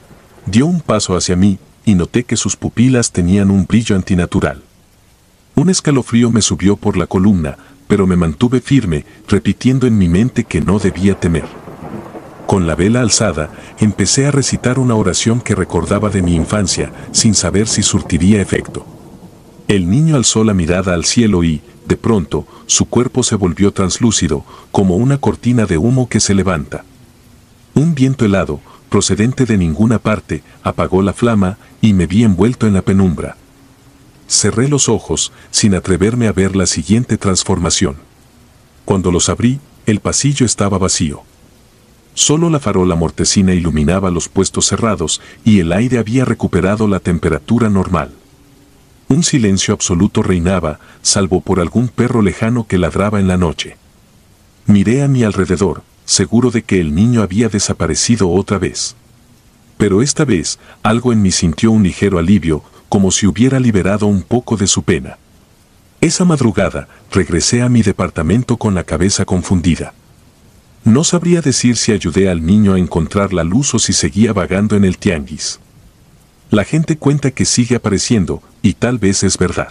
Dio un paso hacia mí, y noté que sus pupilas tenían un brillo antinatural. Un escalofrío me subió por la columna, pero me mantuve firme, repitiendo en mi mente que no debía temer. Con la vela alzada, empecé a recitar una oración que recordaba de mi infancia, sin saber si surtiría efecto. El niño alzó la mirada al cielo y, de pronto, su cuerpo se volvió translúcido, como una cortina de humo que se levanta. Un viento helado, procedente de ninguna parte, apagó la flama y me vi envuelto en la penumbra. Cerré los ojos, sin atreverme a ver la siguiente transformación. Cuando los abrí, el pasillo estaba vacío. Solo la farola mortecina iluminaba los puestos cerrados y el aire había recuperado la temperatura normal. Un silencio absoluto reinaba, salvo por algún perro lejano que ladraba en la noche. Miré a mi alrededor, seguro de que el niño había desaparecido otra vez. Pero esta vez, algo en mí sintió un ligero alivio, como si hubiera liberado un poco de su pena. Esa madrugada, regresé a mi departamento con la cabeza confundida. No sabría decir si ayudé al niño a encontrar la luz o si seguía vagando en el tianguis. La gente cuenta que sigue apareciendo, y tal vez es verdad.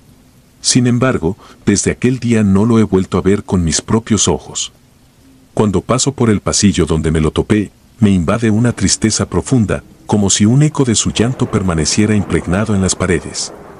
Sin embargo, desde aquel día no lo he vuelto a ver con mis propios ojos. Cuando paso por el pasillo donde me lo topé, me invade una tristeza profunda, como si un eco de su llanto permaneciera impregnado en las paredes.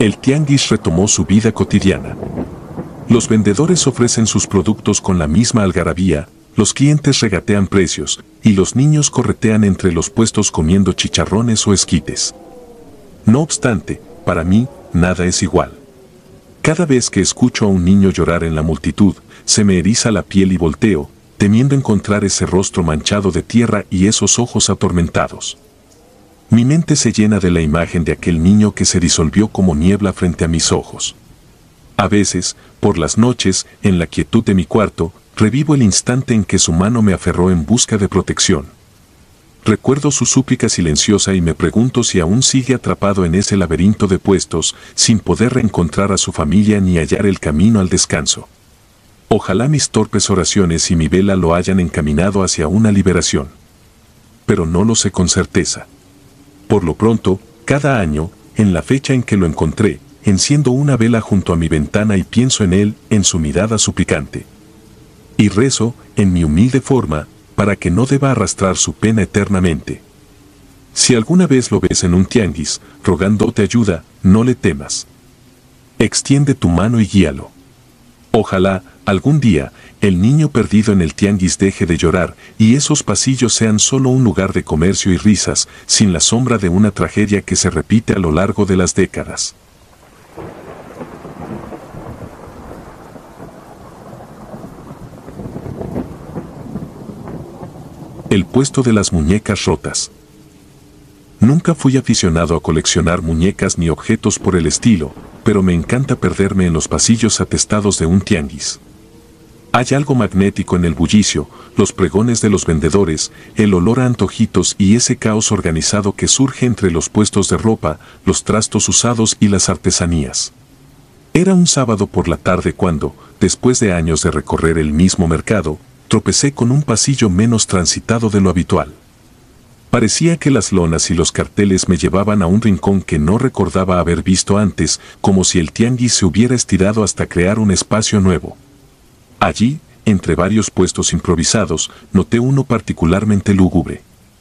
El tianguis retomó su vida cotidiana. Los vendedores ofrecen sus productos con la misma algarabía, los clientes regatean precios, y los niños corretean entre los puestos comiendo chicharrones o esquites. No obstante, para mí, nada es igual. Cada vez que escucho a un niño llorar en la multitud, se me eriza la piel y volteo, temiendo encontrar ese rostro manchado de tierra y esos ojos atormentados. Mi mente se llena de la imagen de aquel niño que se disolvió como niebla frente a mis ojos. A veces, por las noches, en la quietud de mi cuarto, revivo el instante en que su mano me aferró en busca de protección. Recuerdo su súplica silenciosa y me pregunto si aún sigue atrapado en ese laberinto de puestos, sin poder reencontrar a su familia ni hallar el camino al descanso. Ojalá mis torpes oraciones y mi vela lo hayan encaminado hacia una liberación. Pero no lo sé con certeza. Por lo pronto, cada año, en la fecha en que lo encontré, enciendo una vela junto a mi ventana y pienso en él, en su mirada suplicante. Y rezo, en mi humilde forma, para que no deba arrastrar su pena eternamente. Si alguna vez lo ves en un tianguis, rogándote ayuda, no le temas. Extiende tu mano y guíalo. Ojalá, algún día, el niño perdido en el tianguis deje de llorar y esos pasillos sean solo un lugar de comercio y risas, sin la sombra de una tragedia que se repite a lo largo de las décadas. El puesto de las muñecas rotas. Nunca fui aficionado a coleccionar muñecas ni objetos por el estilo, pero me encanta perderme en los pasillos atestados de un tianguis. Hay algo magnético en el bullicio, los pregones de los vendedores, el olor a antojitos y ese caos organizado que surge entre los puestos de ropa, los trastos usados y las artesanías. Era un sábado por la tarde cuando, después de años de recorrer el mismo mercado, tropecé con un pasillo menos transitado de lo habitual. Parecía que las lonas y los carteles me llevaban a un rincón que no recordaba haber visto antes, como si el tianguis se hubiera estirado hasta crear un espacio nuevo. Allí, entre varios puestos improvisados, noté uno particularmente lúgubre.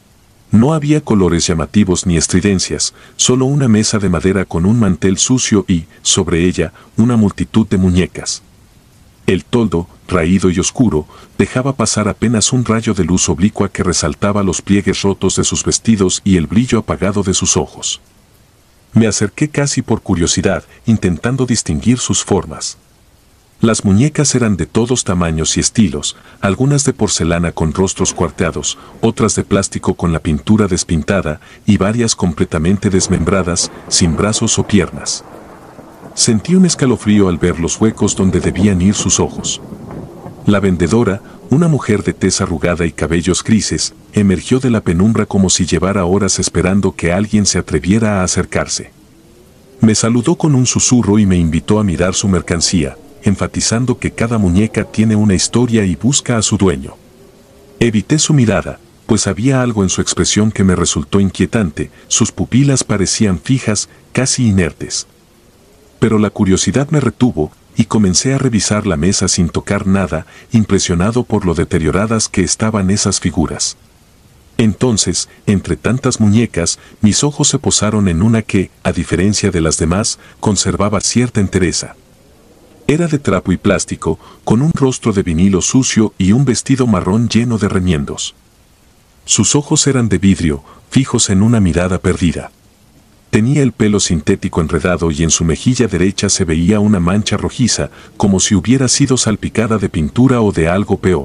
No había colores llamativos ni estridencias, solo una mesa de madera con un mantel sucio y, sobre ella, una multitud de muñecas. El toldo, raído y oscuro, dejaba pasar apenas un rayo de luz oblicua que resaltaba los pliegues rotos de sus vestidos y el brillo apagado de sus ojos. Me acerqué casi por curiosidad, intentando distinguir sus formas. Las muñecas eran de todos tamaños y estilos, algunas de porcelana con rostros cuarteados, otras de plástico con la pintura despintada y varias completamente desmembradas, sin brazos o piernas. Sentí un escalofrío al ver los huecos donde debían ir sus ojos. La vendedora, una mujer de tez arrugada y cabellos grises, emergió de la penumbra como si llevara horas esperando que alguien se atreviera a acercarse. Me saludó con un susurro y me invitó a mirar su mercancía, enfatizando que cada muñeca tiene una historia y busca a su dueño. Evité su mirada, pues había algo en su expresión que me resultó inquietante, sus pupilas parecían fijas, casi inertes. Pero la curiosidad me retuvo, y comencé a revisar la mesa sin tocar nada, impresionado por lo deterioradas que estaban esas figuras. Entonces, entre tantas muñecas, mis ojos se posaron en una que, a diferencia de las demás, conservaba cierta entereza. Era de trapo y plástico, con un rostro de vinilo sucio y un vestido marrón lleno de remiendos. Sus ojos eran de vidrio, fijos en una mirada perdida. Tenía el pelo sintético enredado y en su mejilla derecha se veía una mancha rojiza, como si hubiera sido salpicada de pintura o de algo peor.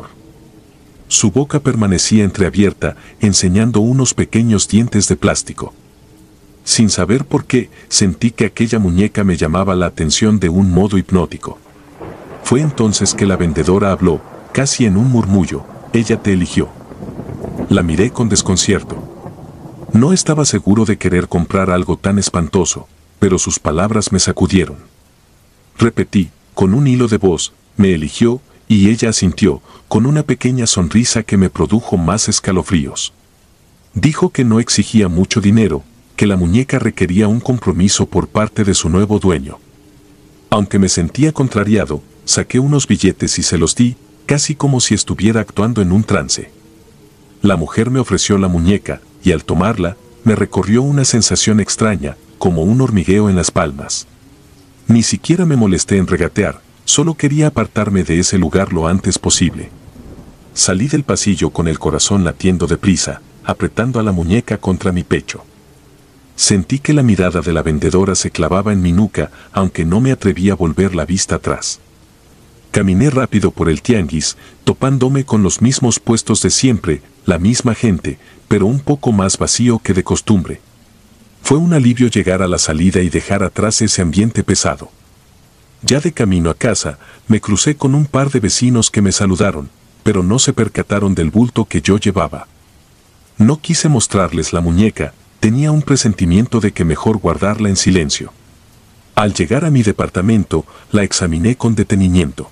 Su boca permanecía entreabierta, enseñando unos pequeños dientes de plástico. Sin saber por qué, sentí que aquella muñeca me llamaba la atención de un modo hipnótico. Fue entonces que la vendedora habló, casi en un murmullo: «Ella te eligió». La miré con desconcierto. No estaba seguro de querer comprar algo tan espantoso, pero sus palabras me sacudieron. Repetí, con un hilo de voz: «Me eligió», y ella asintió, con una pequeña sonrisa que me produjo más escalofríos. Dijo que no exigía mucho dinero, que la muñeca requería un compromiso por parte de su nuevo dueño. Aunque me sentía contrariado, saqué unos billetes y se los di, casi como si estuviera actuando en un trance. La mujer me ofreció la muñeca, y al tomarla, me recorrió una sensación extraña, como un hormigueo en las palmas. Ni siquiera me molesté en regatear, solo quería apartarme de ese lugar lo antes posible. Salí del pasillo con el corazón latiendo deprisa, apretando a la muñeca contra mi pecho. Sentí que la mirada de la vendedora se clavaba en mi nuca, aunque no me atreví a volver la vista atrás. Caminé rápido por el tianguis, topándome con los mismos puestos de siempre, la misma gente, pero un poco más vacío que de costumbre. Fue un alivio llegar a la salida y dejar atrás ese ambiente pesado. Ya de camino a casa, me crucé con un par de vecinos que me saludaron, pero no se percataron del bulto que yo llevaba. No quise mostrarles la muñeca, tenía un presentimiento de que mejor guardarla en silencio. Al llegar a mi departamento, la examiné con detenimiento.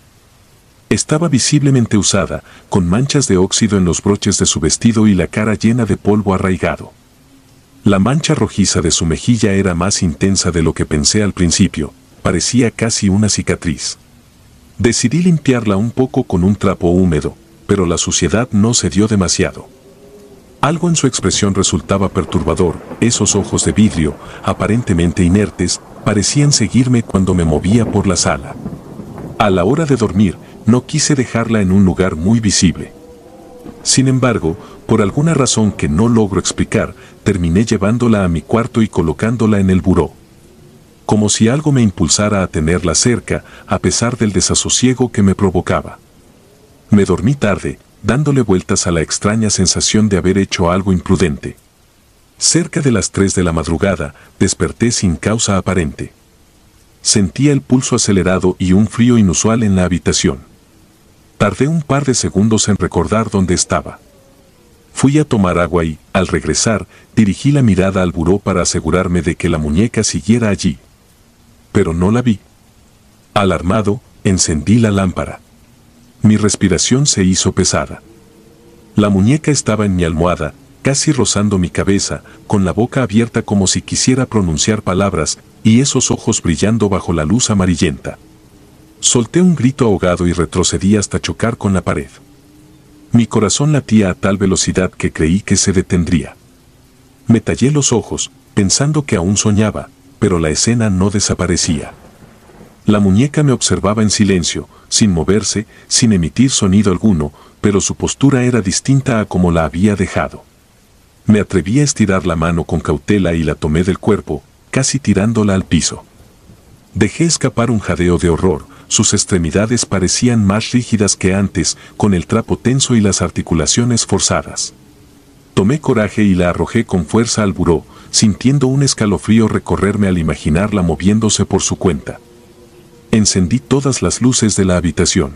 Estaba visiblemente usada, con manchas de óxido en los broches de su vestido y la cara llena de polvo arraigado. La mancha rojiza de su mejilla era más intensa de lo que pensé al principio, parecía casi una cicatriz. Decidí limpiarla un poco con un trapo húmedo, pero la suciedad no cedió demasiado. Algo en su expresión resultaba perturbador, esos ojos de vidrio, aparentemente inertes, parecían seguirme cuando me movía por la sala. A la hora de dormir, no quise dejarla en un lugar muy visible. Sin embargo, por alguna razón que no logro explicar, terminé llevándola a mi cuarto y colocándola en el buró. Como si algo me impulsara a tenerla cerca, a pesar del desasosiego que me provocaba. Me dormí tarde, dándole vueltas a la extraña sensación de haber hecho algo imprudente. Cerca de las tres de la madrugada, desperté sin causa aparente. Sentía el pulso acelerado y un frío inusual en la habitación. Tardé un par de segundos en recordar dónde estaba. Fui a tomar agua y, al regresar, dirigí la mirada al buró para asegurarme de que la muñeca siguiera allí. Pero no la vi. Alarmado, encendí la lámpara. Mi respiración se hizo pesada. La muñeca estaba en mi almohada, casi rozando mi cabeza, con la boca abierta como si quisiera pronunciar palabras, y esos ojos brillando bajo la luz amarillenta. Solté un grito ahogado y retrocedí hasta chocar con la pared. Mi corazón latía a tal velocidad que creí que se detendría. Me tallé los ojos, pensando que aún soñaba, pero la escena no desaparecía. La muñeca me observaba en silencio, sin moverse, sin emitir sonido alguno, pero su postura era distinta a como la había dejado. Me atreví a estirar la mano con cautela y la tomé del cuerpo, casi tirándola al piso. Dejé escapar un jadeo de horror, sus extremidades parecían más rígidas que antes, con el trapo tenso y las articulaciones forzadas. Tomé coraje y la arrojé con fuerza al buró, sintiendo un escalofrío recorrerme al imaginarla moviéndose por su cuenta. Encendí todas las luces de la habitación.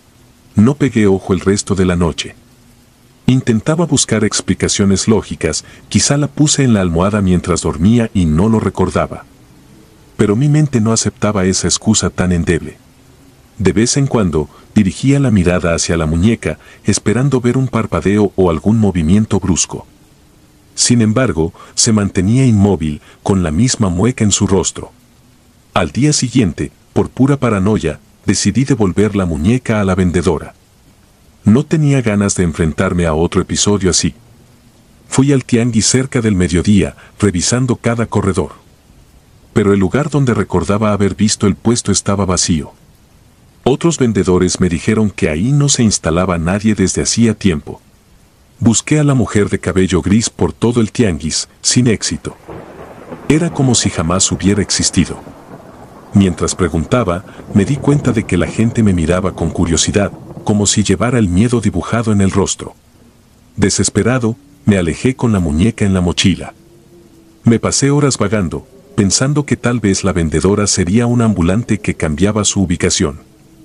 No pegué ojo el resto de la noche. Intentaba buscar explicaciones lógicas, quizá la puse en la almohada mientras dormía y no lo recordaba. Pero mi mente no aceptaba esa excusa tan endeble. De vez en cuando, dirigía la mirada hacia la muñeca, esperando ver un parpadeo o algún movimiento brusco. Sin embargo, se mantenía inmóvil, con la misma mueca en su rostro. Al día siguiente, por pura paranoia, decidí devolver la muñeca a la vendedora. No tenía ganas de enfrentarme a otro episodio así. Fui al tianguis cerca del mediodía, revisando cada corredor. Pero el lugar donde recordaba haber visto el puesto estaba vacío. Otros vendedores me dijeron que ahí no se instalaba nadie desde hacía tiempo. Busqué a la mujer de cabello gris por todo el tianguis, sin éxito. Era como si jamás hubiera existido. Mientras preguntaba, me di cuenta de que la gente me miraba con curiosidad, como si llevara el miedo dibujado en el rostro. Desesperado, me alejé con la muñeca en la mochila. Me pasé horas vagando, pensando que tal vez la vendedora sería un ambulante que cambiaba su ubicación.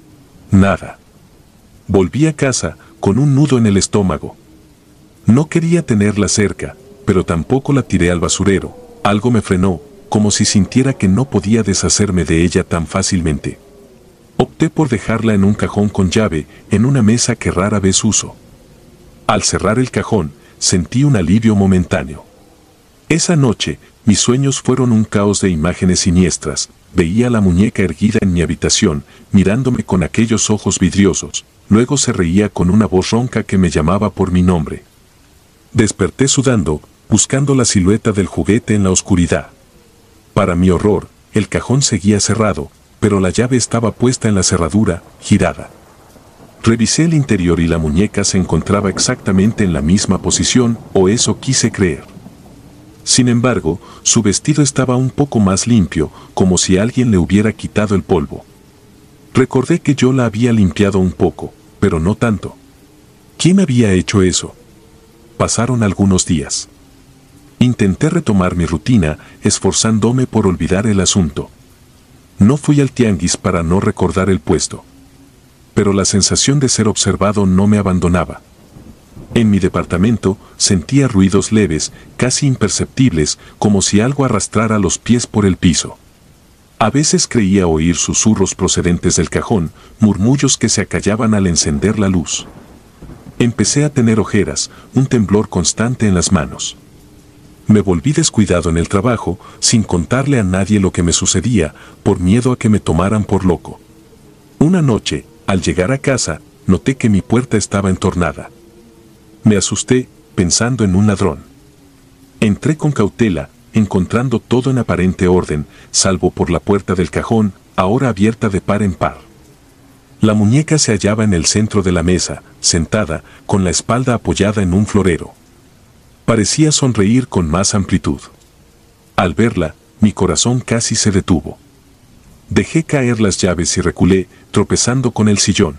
Nada. Volví a casa, con un nudo en el estómago. No quería tenerla cerca, pero tampoco la tiré al basurero. Algo me frenó, como si sintiera que no podía deshacerme de ella tan fácilmente. Opté por dejarla en un cajón con llave, en una mesa que rara vez uso. Al cerrar el cajón, sentí un alivio momentáneo. Esa noche, mis sueños fueron un caos de imágenes siniestras. Veía a la muñeca erguida en mi habitación, mirándome con aquellos ojos vidriosos. Luego se reía con una voz ronca que me llamaba por mi nombre. Desperté sudando, buscando la silueta del juguete en la oscuridad. Para mi horror, el cajón seguía cerrado, pero la llave estaba puesta en la cerradura, girada. Revisé el interior y la muñeca se encontraba exactamente en la misma posición, o eso quise creer. Sin embargo, su vestido estaba un poco más limpio, como si alguien le hubiera quitado el polvo. Recordé que yo la había limpiado un poco, pero no tanto. ¿Quién había hecho eso? Pasaron algunos días. Intenté retomar mi rutina, esforzándome por olvidar el asunto. No fui al tianguis para no recordar el puesto. Pero la sensación de ser observado no me abandonaba. En mi departamento sentía ruidos leves, casi imperceptibles, como si algo arrastrara los pies por el piso. A veces creía oír susurros procedentes del cajón, murmullos que se acallaban al encender la luz. Empecé a tener ojeras, un temblor constante en las manos. Me volví descuidado en el trabajo, sin contarle a nadie lo que me sucedía, por miedo a que me tomaran por loco. Una noche, al llegar a casa, noté que mi puerta estaba entornada. Me asusté, pensando en un ladrón. Entré con cautela, encontrando todo en aparente orden, salvo por la puerta del cajón, ahora abierta de par en par. La muñeca se hallaba en el centro de la mesa, sentada, con la espalda apoyada en un florero. Parecía sonreír con más amplitud. Al verla, mi corazón casi se detuvo. Dejé caer las llaves y reculé, tropezando con el sillón.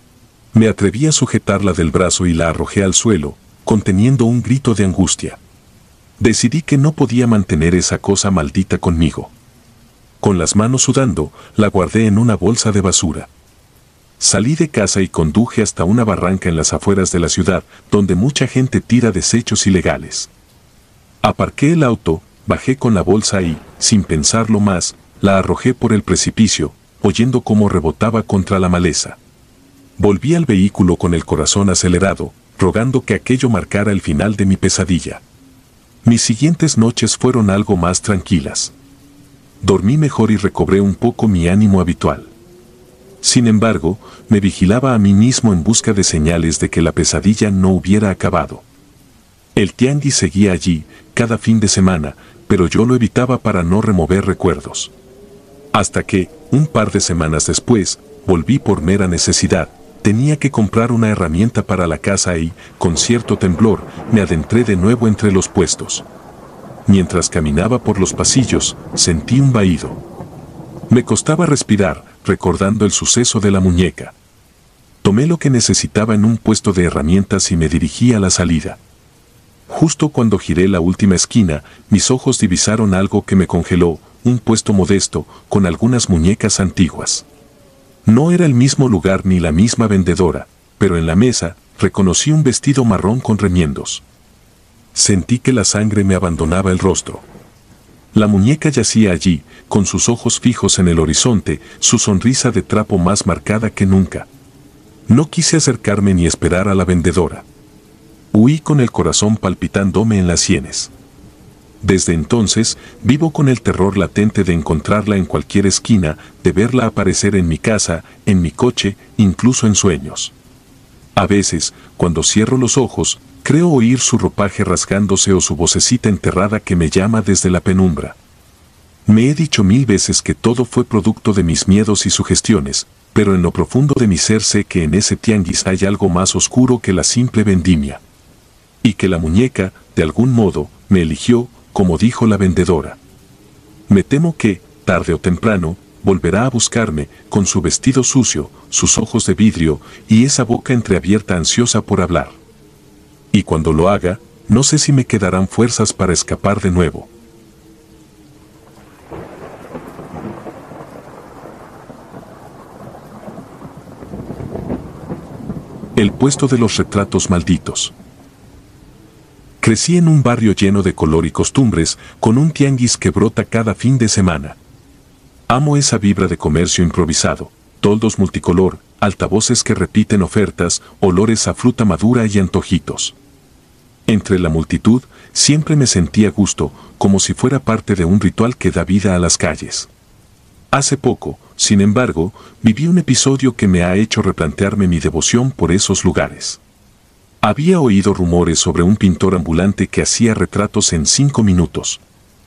Me atreví a sujetarla del brazo y la arrojé al suelo, conteniendo un grito de angustia. Decidí que no podía mantener esa cosa maldita conmigo. Con las manos sudando, la guardé en una bolsa de basura. Salí de casa y conduje hasta una barranca en las afueras de la ciudad, donde mucha gente tira desechos ilegales. Aparqué el auto, bajé con la bolsa y, sin pensarlo más, la arrojé por el precipicio, oyendo cómo rebotaba contra la maleza. Volví al vehículo con el corazón acelerado, rogando que aquello marcara el final de mi pesadilla. Mis siguientes noches fueron algo más tranquilas. Dormí mejor y recobré un poco mi ánimo habitual. Sin embargo, me vigilaba a mí mismo en busca de señales de que la pesadilla no hubiera acabado. El tianguis seguía allí, cada fin de semana, pero yo lo evitaba para no remover recuerdos. Hasta que, un par de semanas después, volví por mera necesidad. Tenía que comprar una herramienta para la casa y, con cierto temblor, me adentré de nuevo entre los puestos. Mientras caminaba por los pasillos, sentí un vahido. Me costaba respirar, recordando el suceso de la muñeca. Tomé lo que necesitaba en un puesto de herramientas y me dirigí a la salida. Justo cuando giré la última esquina, mis ojos divisaron algo que me congeló, un puesto modesto, con algunas muñecas antiguas. No era el mismo lugar ni la misma vendedora, pero en la mesa reconocí un vestido marrón con remiendos. Sentí que la sangre me abandonaba el rostro. La muñeca yacía allí, con sus ojos fijos en el horizonte, su sonrisa de trapo más marcada que nunca. No quise acercarme ni esperar a la vendedora. Huí con el corazón palpitándome en las sienes. Desde entonces, vivo con el terror latente de encontrarla en cualquier esquina, de verla aparecer en mi casa, en mi coche, incluso en sueños. A veces, cuando cierro los ojos, creo oír su ropaje rasgándose o su vocecita enterrada que me llama desde la penumbra. Me he dicho mil veces que todo fue producto de mis miedos y sugestiones, pero en lo profundo de mi ser sé que en ese tianguis hay algo más oscuro que la simple vendimia. Y que la muñeca, de algún modo, me eligió, como dijo la vendedora. Me temo que, tarde o temprano, volverá a buscarme, con su vestido sucio, sus ojos de vidrio, y esa boca entreabierta ansiosa por hablar. Y cuando lo haga, no sé si me quedarán fuerzas para escapar de nuevo. El puesto de los retratos malditos. Crecí en un barrio lleno de color y costumbres, con un tianguis que brota cada fin de semana. Amo esa vibra de comercio improvisado, toldos multicolor, altavoces que repiten ofertas, olores a fruta madura y antojitos. Entre la multitud, siempre me sentía a gusto, como si fuera parte de un ritual que da vida a las calles. Hace poco, sin embargo, viví un episodio que me ha hecho replantearme mi devoción por esos lugares. Había oído rumores sobre un pintor ambulante que hacía retratos en cinco minutos.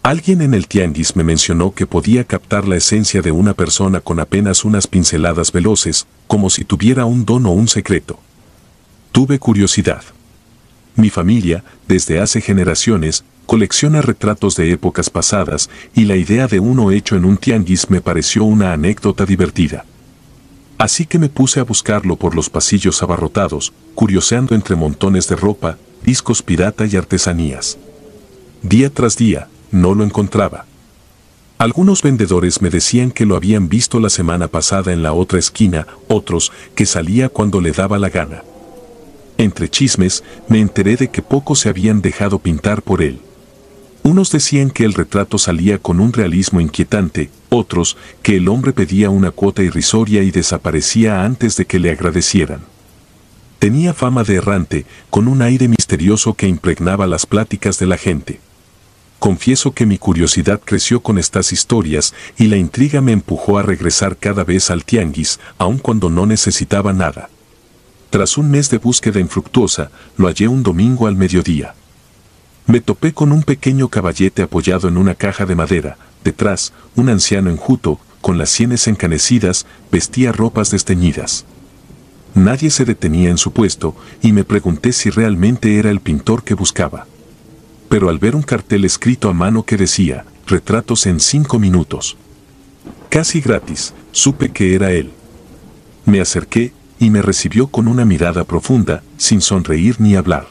Alguien en el tianguis me mencionó que podía captar la esencia de una persona con apenas unas pinceladas veloces, como si tuviera un don o un secreto. Tuve curiosidad. Mi familia, desde hace generaciones, colecciona retratos de épocas pasadas y la idea de uno hecho en un tianguis me pareció una anécdota divertida. Así que me puse a buscarlo por los pasillos abarrotados, curioseando entre montones de ropa, discos pirata y artesanías. Día tras día, no lo encontraba. Algunos vendedores me decían que lo habían visto la semana pasada en la otra esquina, otros que salía cuando le daba la gana. Entre chismes, me enteré de que pocos se habían dejado pintar por él. Unos decían que el retrato salía con un realismo inquietante, otros que el hombre pedía una cuota irrisoria y desaparecía antes de que le agradecieran. Tenía fama de errante, con un aire misterioso que impregnaba las pláticas de la gente. Confieso que mi curiosidad creció con estas historias y la intriga me empujó a regresar cada vez al tianguis, aun cuando no necesitaba nada. Tras un mes de búsqueda infructuosa, lo hallé un domingo al mediodía. Me topé con un pequeño caballete apoyado en una caja de madera. Detrás, un anciano enjuto, con las sienes encanecidas, vestía ropas desteñidas. Nadie se detenía en su puesto, y me pregunté si realmente era el pintor que buscaba. Pero al ver un cartel escrito a mano que decía, retratos en cinco minutos. Casi gratis, supe que era él. Me acerqué, y me recibió con una mirada profunda, sin sonreír ni hablar.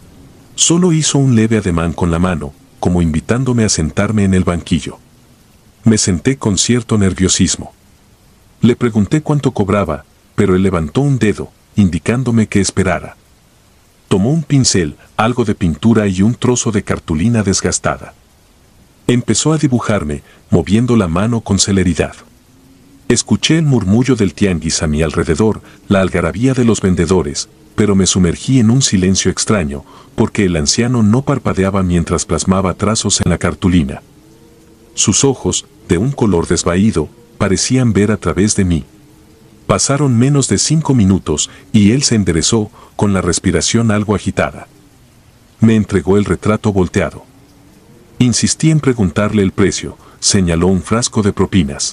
Solo hizo un leve ademán con la mano, como invitándome a sentarme en el banquillo. Me senté con cierto nerviosismo. Le pregunté cuánto cobraba, pero él levantó un dedo, indicándome que esperara. Tomó un pincel, algo de pintura y un trozo de cartulina desgastada. Empezó a dibujarme, moviendo la mano con celeridad. Escuché el murmullo del tianguis a mi alrededor, la algarabía de los vendedores, pero me sumergí en un silencio extraño, porque el anciano no parpadeaba mientras plasmaba trazos en la cartulina. Sus ojos, de un color desvaído, parecían ver a través de mí. Pasaron menos de cinco minutos y él se enderezó, con la respiración algo agitada. Me entregó el retrato volteado. Insistí en preguntarle el precio, señaló un frasco de propinas.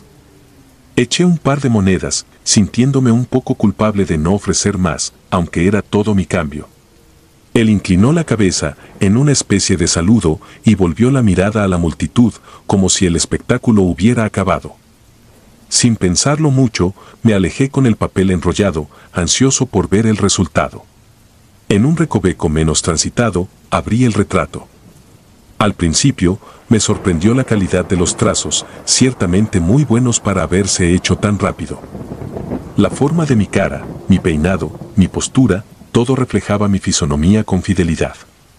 Eché un par de monedas, sintiéndome un poco culpable de no ofrecer más, aunque era todo mi cambio. Él inclinó la cabeza, en una especie de saludo, y volvió la mirada a la multitud, como si el espectáculo hubiera acabado. Sin pensarlo mucho, me alejé con el papel enrollado, ansioso por ver el resultado. En un recoveco menos transitado, abrí el retrato. Al principio, me sorprendió la calidad de los trazos, ciertamente muy buenos para haberse hecho tan rápido. La forma de mi cara, mi peinado, mi postura, todo reflejaba mi fisonomía con fidelidad.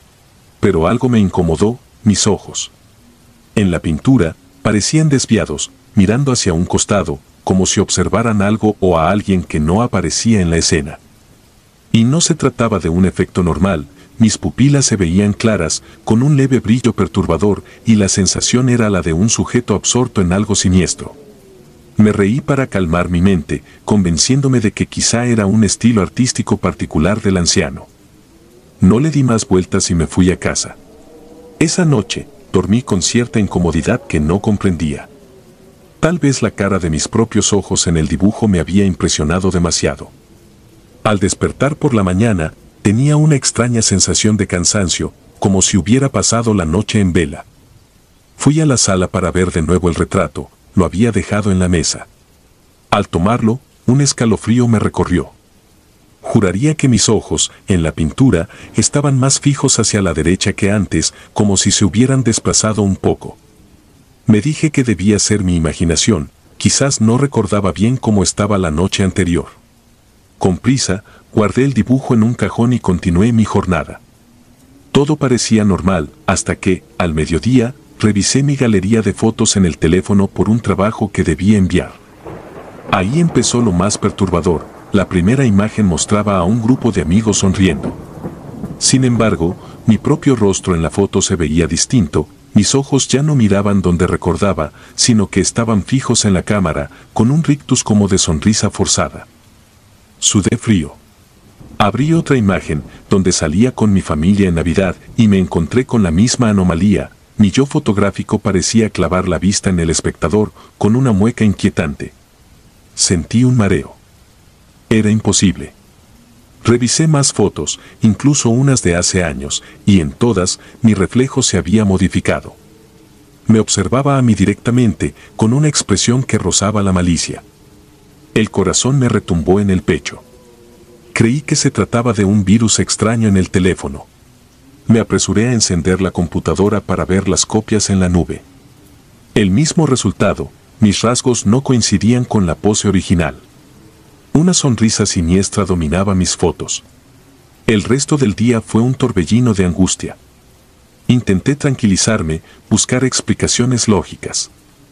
Pero algo me incomodó, mis ojos. En la pintura, parecían desviados, mirando hacia un costado, como si observaran algo o a alguien que no aparecía en la escena. Y no se trataba de un efecto normal. Mis pupilas se veían claras, con un leve brillo perturbador, y la sensación era la de un sujeto absorto en algo siniestro. Me reí para calmar mi mente, convenciéndome de que quizá era un estilo artístico particular del anciano. No le di más vueltas y me fui a casa. Esa noche, dormí con cierta incomodidad que no comprendía. Tal vez la cara de mis propios ojos en el dibujo me había impresionado demasiado. Al despertar por la mañana, tenía una extraña sensación de cansancio, como si hubiera pasado la noche en vela. Fui a la sala para ver de nuevo el retrato, lo había dejado en la mesa. Al tomarlo, un escalofrío me recorrió. Juraría que mis ojos, en la pintura, estaban más fijos hacia la derecha que antes, como si se hubieran desplazado un poco. Me dije que debía ser mi imaginación, quizás no recordaba bien cómo estaba la noche anterior. Con prisa, guardé el dibujo en un cajón y continué mi jornada. Todo parecía normal, hasta que, al mediodía, revisé mi galería de fotos en el teléfono por un trabajo que debía enviar. Ahí empezó lo más perturbador. La primera imagen mostraba a un grupo de amigos sonriendo. Sin embargo, mi propio rostro en la foto se veía distinto. Mis ojos ya no miraban donde recordaba, sino que estaban fijos en la cámara, con un rictus como de sonrisa forzada. Sudé frío. Abrí otra imagen, donde salía con mi familia en Navidad, y me encontré con la misma anomalía. mi yo fotográfico parecía clavar la vista en el espectador con una mueca inquietante. Sentí un mareo. Era imposible. Revisé más fotos, incluso unas de hace años, y en todas mi reflejo se había modificado. Me observaba a mí directamente, con una expresión que rozaba la malicia. El corazón me retumbó en el pecho. Creí que se trataba de un virus extraño en el teléfono. Me apresuré a encender la computadora para ver las copias en la nube. El mismo resultado, mis rasgos no coincidían con la pose original. Una sonrisa siniestra dominaba mis fotos. El resto del día fue un torbellino de angustia. Intenté tranquilizarme, buscar explicaciones lógicas.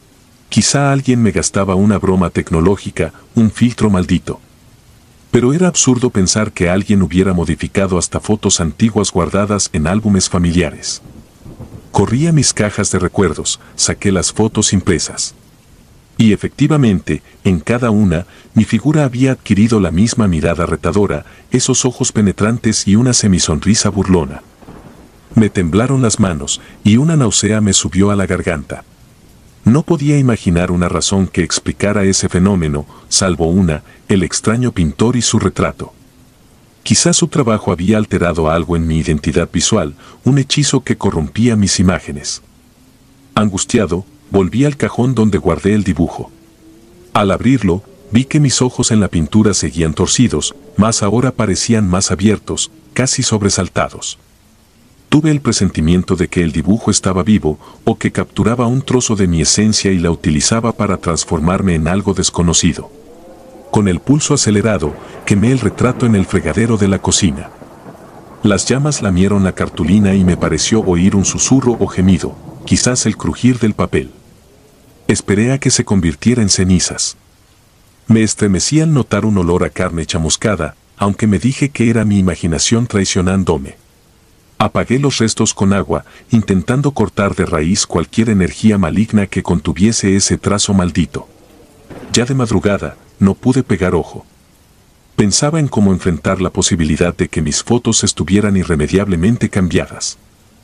Quizá alguien me gastaba una broma tecnológica, un filtro maldito. Pero era absurdo pensar que alguien hubiera modificado hasta fotos antiguas guardadas en álbumes familiares. Corrí a mis cajas de recuerdos, saqué las fotos impresas. Y efectivamente, en cada una, mi figura había adquirido la misma mirada retadora, esos ojos penetrantes y una semisonrisa burlona. Me temblaron las manos, y una náusea me subió a la garganta. No podía imaginar una razón que explicara ese fenómeno, salvo una, el extraño pintor y su retrato. Quizás su trabajo había alterado algo en mi identidad visual, un hechizo que corrompía mis imágenes. Angustiado, volví al cajón donde guardé el dibujo. Al abrirlo, vi que mis ojos en la pintura seguían torcidos, mas ahora parecían más abiertos, casi sobresaltados. Tuve el presentimiento de que el dibujo estaba vivo, o que capturaba un trozo de mi esencia y la utilizaba para transformarme en algo desconocido. Con el pulso acelerado, quemé el retrato en el fregadero de la cocina. Las llamas lamieron la cartulina y me pareció oír un susurro o gemido, quizás el crujir del papel. Esperé a que se convirtiera en cenizas. Me estremecí al notar un olor a carne chamuscada, aunque me dije que era mi imaginación traicionándome. Apagué los restos con agua, intentando cortar de raíz cualquier energía maligna que contuviese ese trazo maldito. Ya de madrugada, no pude pegar ojo. Pensaba en cómo enfrentar la posibilidad de que mis fotos estuvieran irremediablemente cambiadas.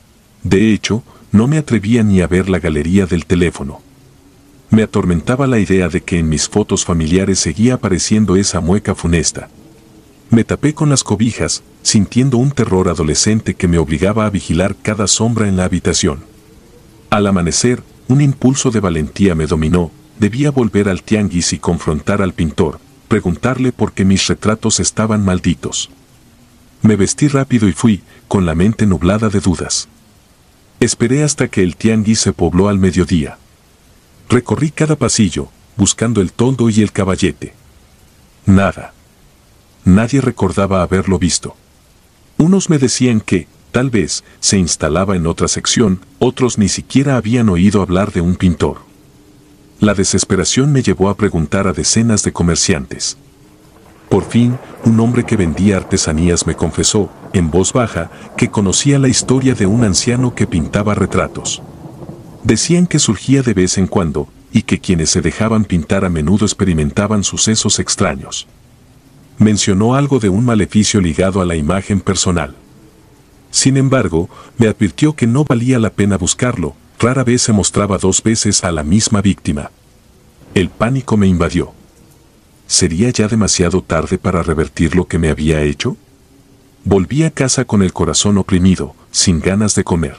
De hecho, no me atrevía ni a ver la galería del teléfono. Me atormentaba la idea de que en mis fotos familiares seguía apareciendo esa mueca funesta. Me tapé con las cobijas, sintiendo un terror adolescente que me obligaba a vigilar cada sombra en la habitación. Al amanecer, un impulso de valentía me dominó, debía volver al tianguis y confrontar al pintor, preguntarle por qué mis retratos estaban malditos. Me vestí rápido y fui, con la mente nublada de dudas. Esperé hasta que el tianguis se pobló al mediodía. Recorrí cada pasillo, buscando el toldo y el caballete. Nada. Nadie recordaba haberlo visto. Unos me decían que, tal vez, se instalaba en otra sección, otros ni siquiera habían oído hablar de un pintor. La desesperación me llevó a preguntar a decenas de comerciantes. Por fin, un hombre que vendía artesanías me confesó, en voz baja, que conocía la historia de un anciano que pintaba retratos. Decían que surgía de vez en cuando, y que quienes se dejaban pintar a menudo experimentaban sucesos extraños. Mencionó algo de un maleficio ligado a la imagen personal. Sin embargo, me advirtió que no valía la pena buscarlo, rara vez se mostraba dos veces a la misma víctima. El pánico me invadió. ¿Sería ya demasiado tarde para revertir lo que me había hecho? Volví a casa con el corazón oprimido, sin ganas de comer.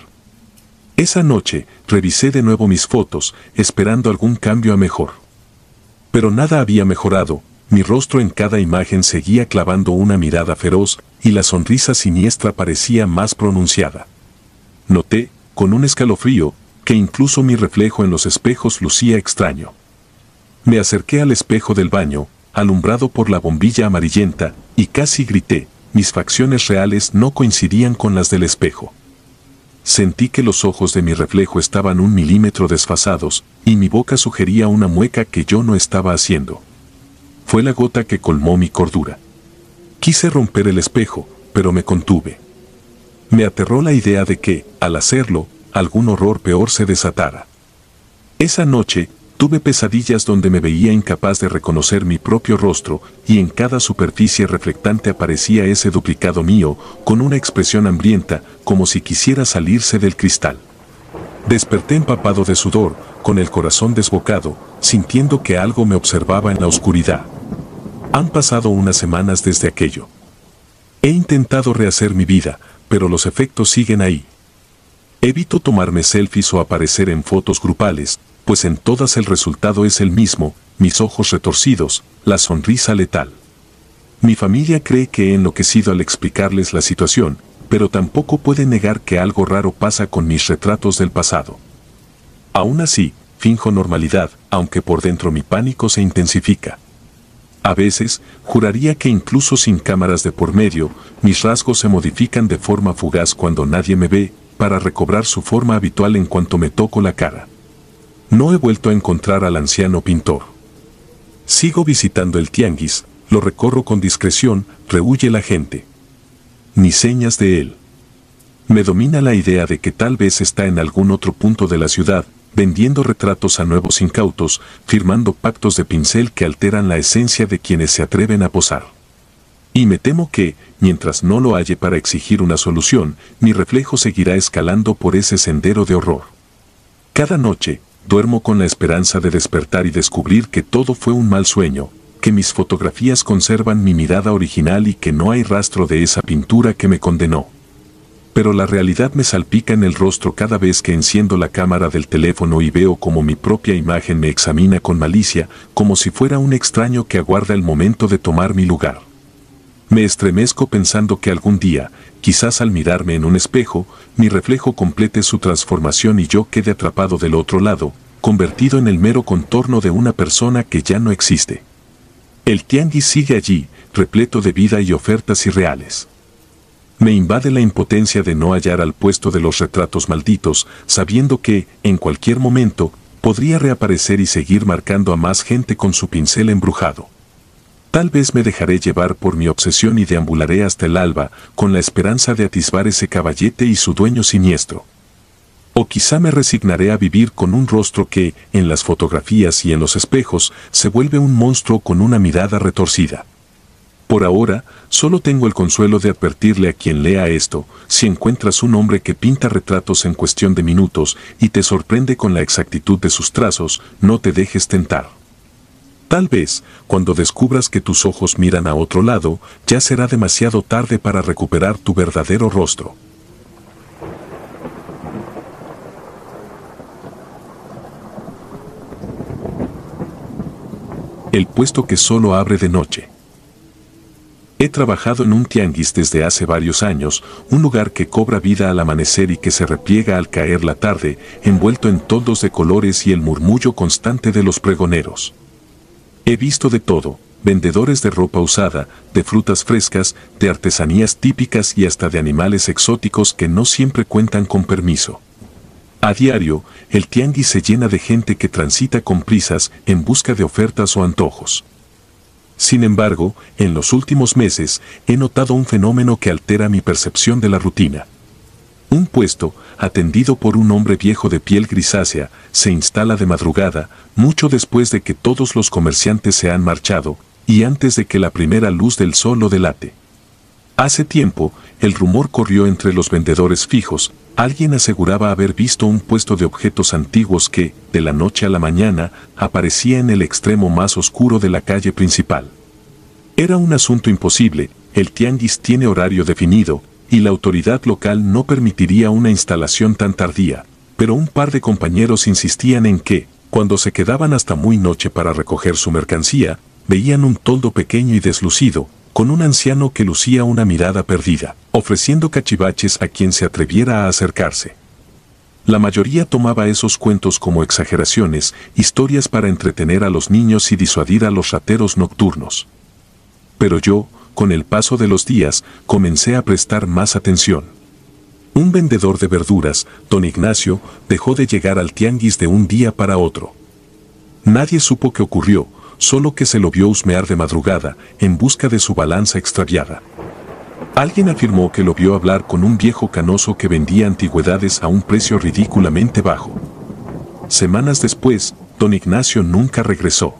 Esa noche, revisé de nuevo mis fotos, esperando algún cambio a mejor. Pero nada había mejorado. Mi rostro en cada imagen seguía clavando una mirada feroz, y la sonrisa siniestra parecía más pronunciada. Noté, con un escalofrío, que incluso mi reflejo en los espejos lucía extraño. Me acerqué al espejo del baño, alumbrado por la bombilla amarillenta, y casi grité, mis facciones reales no coincidían con las del espejo. Sentí que los ojos de mi reflejo estaban un milímetro desfasados, y mi boca sugería una mueca que yo no estaba haciendo. Fue la gota que colmó mi cordura. Quise romper el espejo, pero me contuve. Me aterró la idea de que, al hacerlo, algún horror peor se desatara. Esa noche, tuve pesadillas donde me veía incapaz de reconocer mi propio rostro, y en cada superficie reflectante aparecía ese duplicado mío, con una expresión hambrienta, como si quisiera salirse del cristal. Desperté empapado de sudor, con el corazón desbocado, sintiendo que algo me observaba en la oscuridad. Han pasado unas semanas desde aquello. He intentado rehacer mi vida, pero los efectos siguen ahí. Evito tomarme selfies o aparecer en fotos grupales, pues en todas el resultado es el mismo, mis ojos retorcidos, la sonrisa letal. Mi familia cree que he enloquecido al explicarles la situación, pero tampoco puede negar que algo raro pasa con mis retratos del pasado. Aún así, finjo normalidad, aunque por dentro mi pánico se intensifica. A veces, juraría que incluso sin cámaras de por medio, mis rasgos se modifican de forma fugaz cuando nadie me ve, para recobrar su forma habitual en cuanto me toco la cara. No he vuelto a encontrar al anciano pintor. Sigo visitando el tianguis, lo recorro con discreción, rehuye la gente. Ni señas de él. Me domina la idea de que tal vez está en algún otro punto de la ciudad, vendiendo retratos a nuevos incautos, firmando pactos de pincel que alteran la esencia de quienes se atreven a posar. Y me temo que, mientras no lo halle para exigir una solución, mi reflejo seguirá escalando por ese sendero de horror. Cada noche, duermo con la esperanza de despertar y descubrir que todo fue un mal sueño, que mis fotografías conservan mi mirada original y que no hay rastro de esa pintura que me condenó. Pero la realidad me salpica en el rostro cada vez que enciendo la cámara del teléfono y veo como mi propia imagen me examina con malicia, como si fuera un extraño que aguarda el momento de tomar mi lugar. Me estremezco pensando que algún día, quizás al mirarme en un espejo, mi reflejo complete su transformación y yo quede atrapado del otro lado, convertido en el mero contorno de una persona que ya no existe. El tianguis sigue allí, repleto de vida y ofertas irreales. Me invade la impotencia de no hallar al puesto de los retratos malditos, sabiendo que, en cualquier momento, podría reaparecer y seguir marcando a más gente con su pincel embrujado. Tal vez me dejaré llevar por mi obsesión y deambularé hasta el alba, con la esperanza de atisbar ese caballete y su dueño siniestro. O quizá me resignaré a vivir con un rostro que, en las fotografías y en los espejos, se vuelve un monstruo con una mirada retorcida. Por ahora, solo tengo el consuelo de advertirle a quien lea esto, si encuentras un hombre que pinta retratos en cuestión de minutos y te sorprende con la exactitud de sus trazos, no te dejes tentar. Tal vez, cuando descubras que tus ojos miran a otro lado, ya será demasiado tarde para recuperar tu verdadero rostro. El puesto que solo abre de noche. He trabajado en un tianguis desde hace varios años, un lugar que cobra vida al amanecer y que se repliega al caer la tarde, envuelto en toldos de colores y el murmullo constante de los pregoneros. He visto de todo, vendedores de ropa usada, de frutas frescas, de artesanías típicas y hasta de animales exóticos que no siempre cuentan con permiso. A diario, el tianguis se llena de gente que transita con prisas en busca de ofertas o antojos. Sin embargo, en los últimos meses, he notado un fenómeno que altera mi percepción de la rutina. Un puesto, atendido por un hombre viejo de piel grisácea, se instala de madrugada, mucho después de que todos los comerciantes se han marchado, y antes de que la primera luz del sol lo delate. Hace tiempo, el rumor corrió entre los vendedores fijos, alguien aseguraba haber visto un puesto de objetos antiguos que, de la noche a la mañana, aparecía en el extremo más oscuro de la calle principal. Era un asunto imposible, el tianguis tiene horario definido, y la autoridad local no permitiría una instalación tan tardía, pero un par de compañeros insistían en que, cuando se quedaban hasta muy noche para recoger su mercancía, veían un toldo pequeño y deslucido, con un anciano que lucía una mirada perdida, ofreciendo cachivaches a quien se atreviera a acercarse. La mayoría tomaba esos cuentos como exageraciones, historias para entretener a los niños y disuadir a los rateros nocturnos. Pero yo, con el paso de los días, comencé a prestar más atención. Un vendedor de verduras, don Ignacio, dejó de llegar al tianguis de un día para otro. Nadie supo qué ocurrió, solo que se lo vio husmear de madrugada, en busca de su balanza extraviada. Alguien afirmó que lo vio hablar con un viejo canoso que vendía antigüedades a un precio ridículamente bajo. Semanas después, don Ignacio nunca regresó.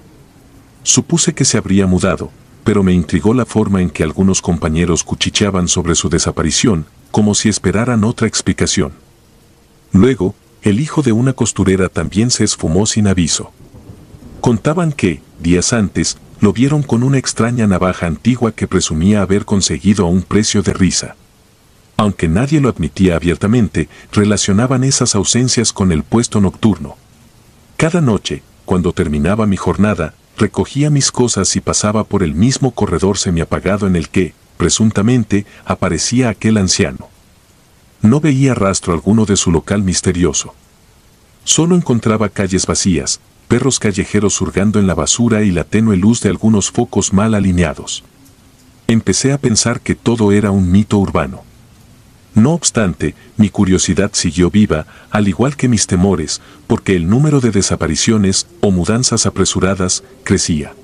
Supuse que se habría mudado, pero me intrigó la forma en que algunos compañeros cuchicheaban sobre su desaparición, como si esperaran otra explicación. Luego, el hijo de una costurera también se esfumó sin aviso. Contaban que, días antes, lo vieron con una extraña navaja antigua que presumía haber conseguido a un precio de risa. Aunque nadie lo admitía abiertamente, relacionaban esas ausencias con el puesto nocturno. Cada noche, cuando terminaba mi jornada, recogía mis cosas y pasaba por el mismo corredor semiapagado en el que, presuntamente, aparecía aquel anciano. No veía rastro alguno de su local misterioso. Solo encontraba calles vacías, perros callejeros hurgando en la basura y la tenue luz de algunos focos mal alineados. Empecé a pensar que todo era un mito urbano. No obstante, mi curiosidad siguió viva, al igual que mis temores, porque el número de desapariciones o mudanzas apresuradas crecía.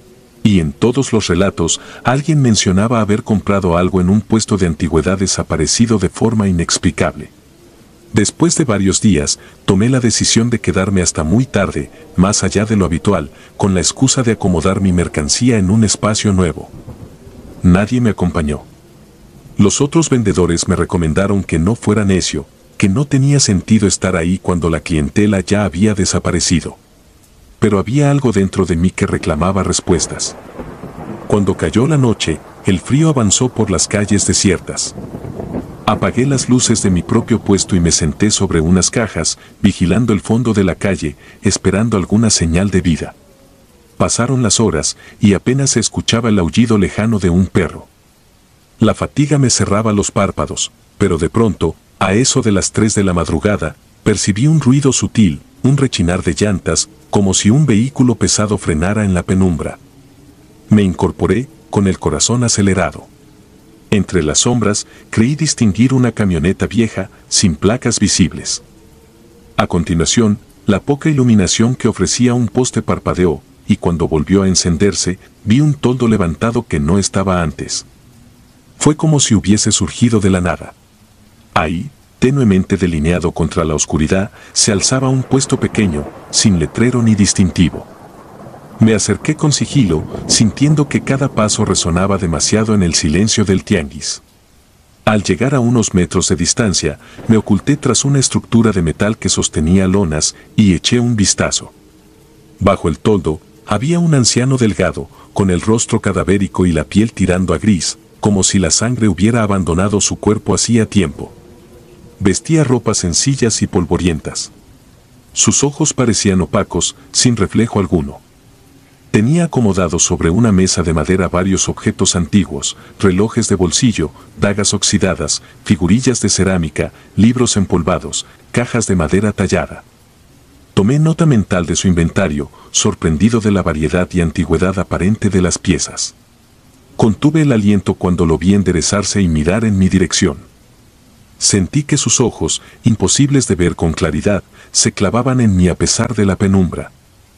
Y en todos los relatos, alguien mencionaba haber comprado algo en un puesto de antigüedades desaparecido de forma inexplicable. Después de varios días, tomé la decisión de quedarme hasta muy tarde, más allá de lo habitual, con la excusa de acomodar mi mercancía en un espacio nuevo. Nadie me acompañó. Los otros vendedores me recomendaron que no fuera necio, que no tenía sentido estar ahí cuando la clientela ya había desaparecido. Pero había algo dentro de mí que reclamaba respuestas. Cuando cayó la noche, el frío avanzó por las calles desiertas. Apagué las luces de mi propio puesto y me senté sobre unas cajas, vigilando el fondo de la calle, esperando alguna señal de vida. Pasaron las horas y apenas se escuchaba el aullido lejano de un perro. La fatiga me cerraba los párpados, pero de pronto, a eso de las tres de la madrugada, percibí un ruido sutil, un rechinar de llantas, como si un vehículo pesado frenara en la penumbra. Me incorporé, con el corazón acelerado. Entre las sombras, creí distinguir una camioneta vieja, sin placas visibles. A continuación, la poca iluminación que ofrecía un poste parpadeó, y cuando volvió a encenderse, vi un toldo levantado que no estaba antes. Fue como si hubiese surgido de la nada. Ahí, tenuemente delineado contra la oscuridad, se alzaba un puesto pequeño, sin letrero ni distintivo. Me acerqué con sigilo, sintiendo que cada paso resonaba demasiado en el silencio del tianguis. Al llegar a unos metros de distancia, me oculté tras una estructura de metal que sostenía lonas y eché un vistazo. Bajo el toldo, había un anciano delgado, con el rostro cadavérico y la piel tirando a gris, como si la sangre hubiera abandonado su cuerpo hacía tiempo. Vestía ropas sencillas y polvorientas. Sus ojos parecían opacos, sin reflejo alguno. Tenía acomodados sobre una mesa de madera varios objetos antiguos, relojes de bolsillo, dagas oxidadas, figurillas de cerámica, libros empolvados, cajas de madera tallada. Tomé nota mental de su inventario, sorprendido de la variedad y antigüedad aparente de las piezas. Contuve el aliento cuando lo vi enderezarse y mirar en mi dirección. Sentí que sus ojos, imposibles de ver con claridad, se clavaban en mí a pesar de la penumbra.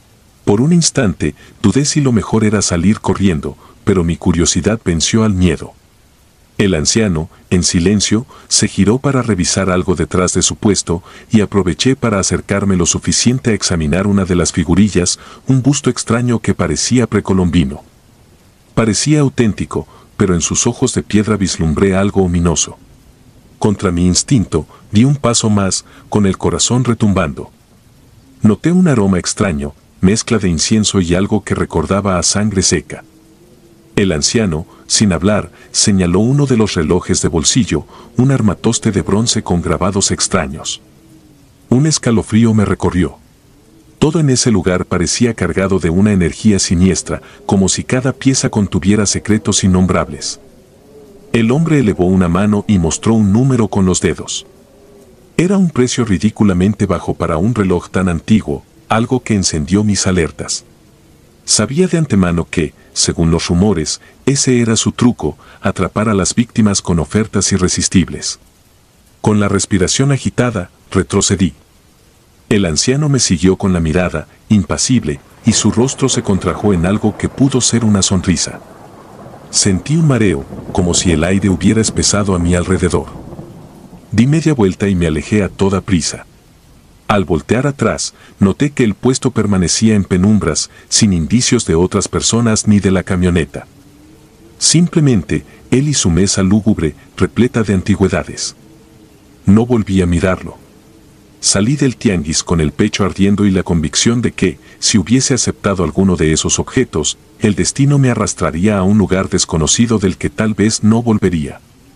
Por un instante, dudé si lo mejor era salir corriendo, pero mi curiosidad venció al miedo. El anciano, en silencio, se giró para revisar algo detrás de su puesto y aproveché para acercarme lo suficiente a examinar una de las figurillas, un busto extraño que parecía precolombino. Parecía auténtico, pero en sus ojos de piedra vislumbré algo ominoso. Contra mi instinto, di un paso más, con el corazón retumbando. Noté un aroma extraño, mezcla de incienso y algo que recordaba a sangre seca. El anciano, sin hablar, señaló uno de los relojes de bolsillo, un armatoste de bronce con grabados extraños. Un escalofrío me recorrió. Todo en ese lugar parecía cargado de una energía siniestra, como si cada pieza contuviera secretos innombrables. El hombre elevó una mano y mostró un número con los dedos. Era un precio ridículamente bajo para un reloj tan antiguo, algo que encendió mis alertas. Sabía de antemano que, según los rumores, ese era su truco, atrapar a las víctimas con ofertas irresistibles. Con la respiración agitada, retrocedí. El anciano me siguió con la mirada, impasible, y su rostro se contrajo en algo que pudo ser una sonrisa. Sentí un mareo, como si el aire hubiera espesado a mi alrededor. Di media vuelta y me alejé a toda prisa. Al voltear atrás, noté que el puesto permanecía en penumbras, sin indicios de otras personas ni de la camioneta. Simplemente, él y su mesa lúgubre, repleta de antigüedades. No volví a mirarlo. Salí del tianguis con el pecho ardiendo y la convicción de que, si hubiese aceptado alguno de esos objetos, el destino me arrastraría a un lugar desconocido del que tal vez no volvería.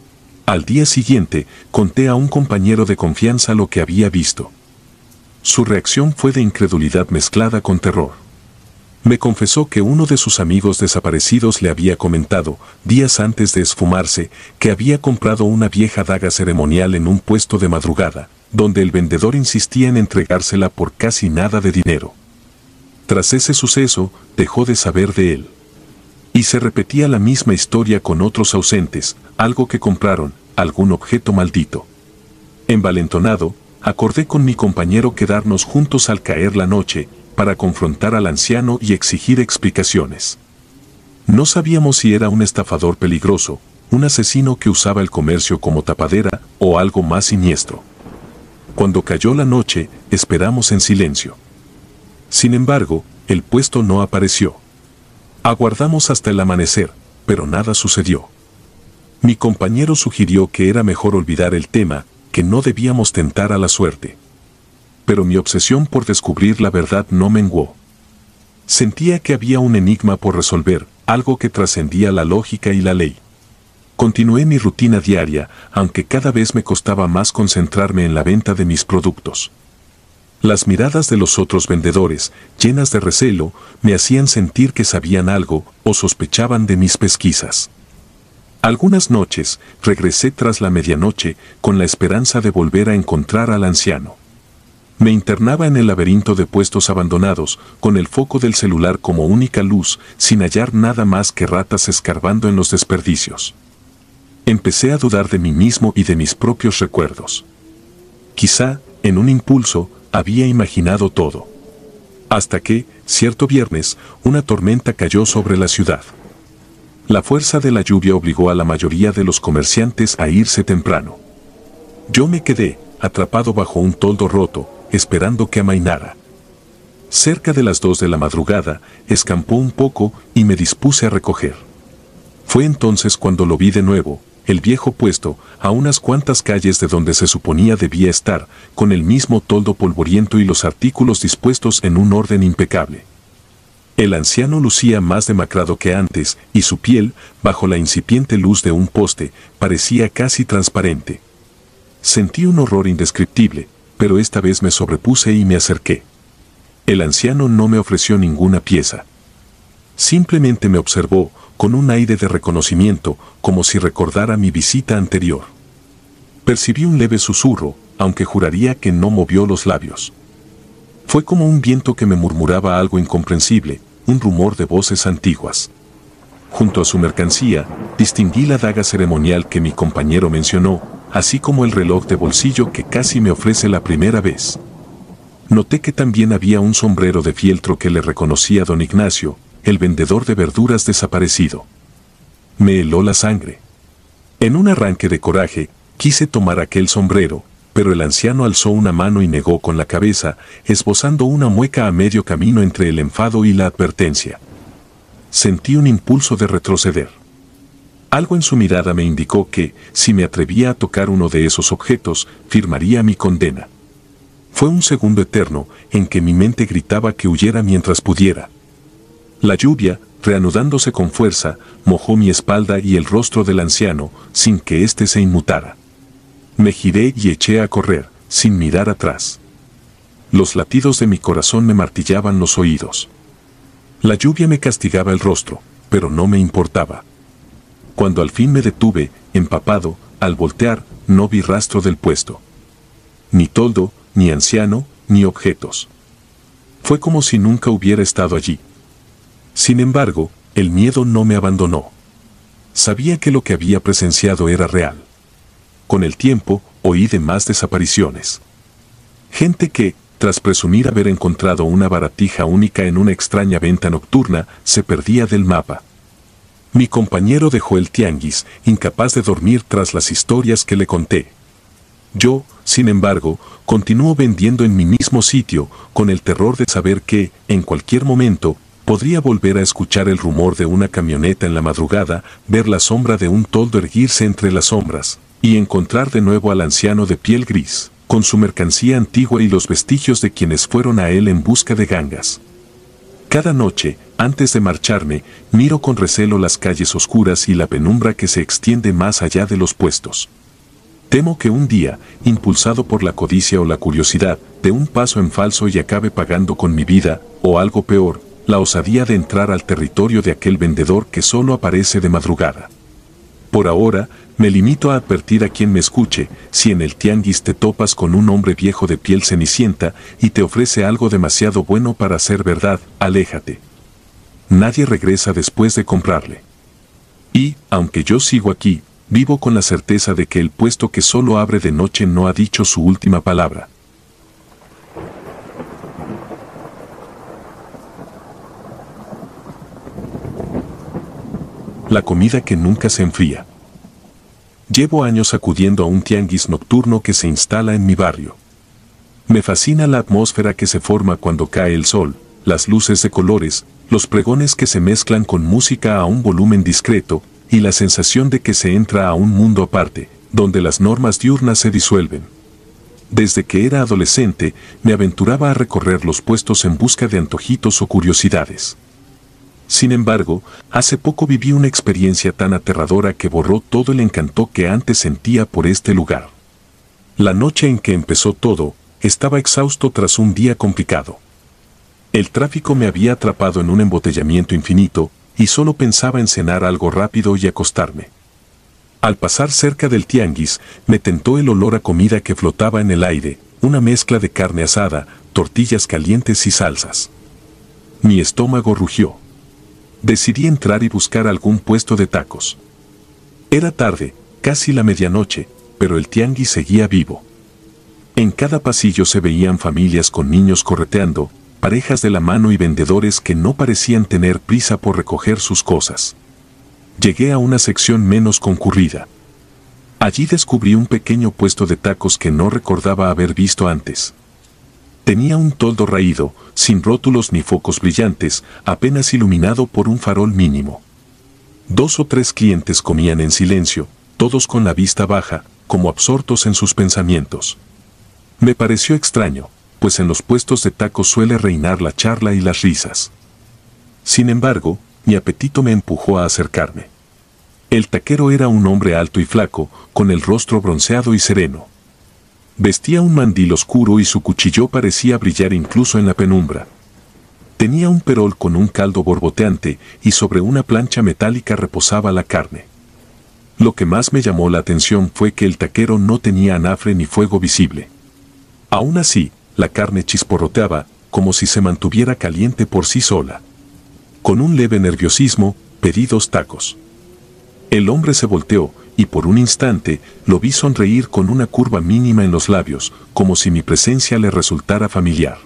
Al día siguiente, conté a un compañero de confianza lo que había visto. Su reacción fue de incredulidad mezclada con terror. Me confesó que uno de sus amigos desaparecidos le había comentado, días antes de esfumarse, que había comprado una vieja daga ceremonial en un puesto de madrugada, donde el vendedor insistía en entregársela por casi nada de dinero. Tras ese suceso, dejó de saber de él. Y se repetía la misma historia con otros ausentes, algo que compraron, algún objeto maldito. Envalentonado, acordé con mi compañero quedarnos juntos al caer la noche, para confrontar al anciano y exigir explicaciones. No sabíamos si era un estafador peligroso, un asesino que usaba el comercio como tapadera o algo más siniestro. Cuando cayó la noche, esperamos en silencio. Sin embargo, el puesto no apareció. Aguardamos hasta el amanecer, pero nada sucedió. Mi compañero sugirió que era mejor olvidar el tema, que no debíamos tentar a la suerte. Pero mi obsesión por descubrir la verdad no menguó. Sentía que había un enigma por resolver, algo que trascendía la lógica y la ley. Continué mi rutina diaria, aunque cada vez me costaba más concentrarme en la venta de mis productos. Las miradas de los otros vendedores, llenas de recelo, me hacían sentir que sabían algo o sospechaban de mis pesquisas. Algunas noches, regresé tras la medianoche con la esperanza de volver a encontrar al anciano. Me internaba en el laberinto de puestos abandonados, con el foco del celular como única luz, sin hallar nada más que ratas escarbando en los desperdicios. Empecé a dudar de mí mismo y de mis propios recuerdos. Quizá, en un impulso, había imaginado todo. Hasta que, cierto viernes, una tormenta cayó sobre la ciudad. La fuerza de la lluvia obligó a la mayoría de los comerciantes a irse temprano. Yo me quedé, atrapado bajo un toldo roto, esperando que amainara. Cerca de las dos de la madrugada, escampó un poco y me dispuse a recoger. Fue entonces cuando lo vi de nuevo, el viejo puesto, a unas cuantas calles de donde se suponía debía estar, con el mismo toldo polvoriento y los artículos dispuestos en un orden impecable. El anciano lucía más demacrado que antes, y su piel, bajo la incipiente luz de un poste, parecía casi transparente. Sentí un horror indescriptible, pero esta vez me sobrepuse y me acerqué. El anciano no me ofreció ninguna pieza. Simplemente me observó, con un aire de reconocimiento, como si recordara mi visita anterior. Percibí un leve susurro, aunque juraría que no movió los labios. Fue como un viento que me murmuraba algo incomprensible, un rumor de voces antiguas. Junto a su mercancía, distinguí la daga ceremonial que mi compañero mencionó, así como el reloj de bolsillo que casi me ofrece la primera vez. Noté que también había un sombrero de fieltro que le reconocía a don Ignacio, el vendedor de verduras desaparecido. Me heló la sangre. En un arranque de coraje, quise tomar aquel sombrero, pero el anciano alzó una mano y negó con la cabeza, esbozando una mueca a medio camino entre el enfado y la advertencia. Sentí un impulso de retroceder. Algo en su mirada me indicó que, si me atrevía a tocar uno de esos objetos, firmaría mi condena. Fue un segundo eterno, en que mi mente gritaba que huyera mientras pudiera. La lluvia, reanudándose con fuerza, mojó mi espalda y el rostro del anciano, sin que éste se inmutara. Me giré y eché a correr, sin mirar atrás. Los latidos de mi corazón me martillaban los oídos. La lluvia me castigaba el rostro, pero no me importaba. Cuando al fin me detuve, empapado, al voltear, no vi rastro del puesto. Ni toldo, ni anciano, ni objetos. Fue como si nunca hubiera estado allí. Sin embargo, el miedo no me abandonó. Sabía que lo que había presenciado era real. Con el tiempo, oí de más desapariciones. Gente que, tras presumir haber encontrado una baratija única en una extraña venta nocturna, se perdía del mapa. Mi compañero dejó el tianguis, incapaz de dormir tras las historias que le conté. Yo, sin embargo, continúo vendiendo en mi mismo sitio, con el terror de saber que, en cualquier momento, podría volver a escuchar el rumor de una camioneta en la madrugada, ver la sombra de un toldo erguirse entre las sombras, y encontrar de nuevo al anciano de piel gris. con su mercancía antigua y los vestigios de quienes fueron a él en busca de gangas. Cada noche, antes de marcharme, miro con recelo las calles oscuras y la penumbra que se extiende más allá de los puestos. Temo que un día, impulsado por la codicia o la curiosidad, dé un paso en falso y acabe pagando con mi vida, o algo peor, la osadía de entrar al territorio de aquel vendedor que solo aparece de madrugada. Por ahora, me limito a advertir a quien me escuche: si en el tianguis te topas con un hombre viejo de piel cenicienta y te ofrece algo demasiado bueno para ser verdad, aléjate. Nadie regresa después de comprarle. Y, aunque yo sigo aquí, vivo con la certeza de que el puesto que solo abre de noche no ha dicho su última palabra. La comida que nunca se enfría. Llevo años acudiendo a un tianguis nocturno que se instala en mi barrio. Me fascina la atmósfera que se forma cuando cae el sol, las luces de colores, los pregones que se mezclan con música a un volumen discreto, y la sensación de que se entra a un mundo aparte, donde las normas diurnas se disuelven. Desde que era adolescente, me aventuraba a recorrer los puestos en busca de antojitos o curiosidades. Sin embargo, hace poco viví una experiencia tan aterradora que borró todo el encanto que antes sentía por este lugar. La noche en que empezó todo, estaba exhausto tras un día complicado. El tráfico me había atrapado en un embotellamiento infinito, y solo pensaba en cenar algo rápido y acostarme. Al pasar cerca del tianguis, me tentó el olor a comida que flotaba en el aire, una mezcla de carne asada, tortillas calientes y salsas. Mi estómago rugió. Decidí entrar y buscar algún puesto de tacos. Era tarde, casi la medianoche, pero el tianguis seguía vivo. En cada pasillo se veían familias con niños correteando, parejas de la mano y vendedores que no parecían tener prisa por recoger sus cosas. Llegué a una sección menos concurrida. Allí descubrí un pequeño puesto de tacos que no recordaba haber visto antes. Tenía un toldo raído, sin rótulos ni focos brillantes, apenas iluminado por un farol mínimo. Dos o tres clientes comían en silencio, todos con la vista baja, como absortos en sus pensamientos. Me pareció extraño, pues en los puestos de tacos suele reinar la charla y las risas. Sin embargo, mi apetito me empujó a acercarme. El taquero era un hombre alto y flaco, con el rostro bronceado y sereno. Vestía un mandil oscuro y su cuchillo parecía brillar incluso en la penumbra. Tenía un perol con un caldo borboteante y sobre una plancha metálica reposaba la carne. Lo que más me llamó la atención fue que el taquero no tenía anafre ni fuego visible. Aún así, la carne chisporroteaba, como si se mantuviera caliente por sí sola. Con un leve nerviosismo, pedí dos tacos. El hombre se volteó, y por un instante, lo vi sonreír con una curva mínima en los labios, como si mi presencia le resultara familiar.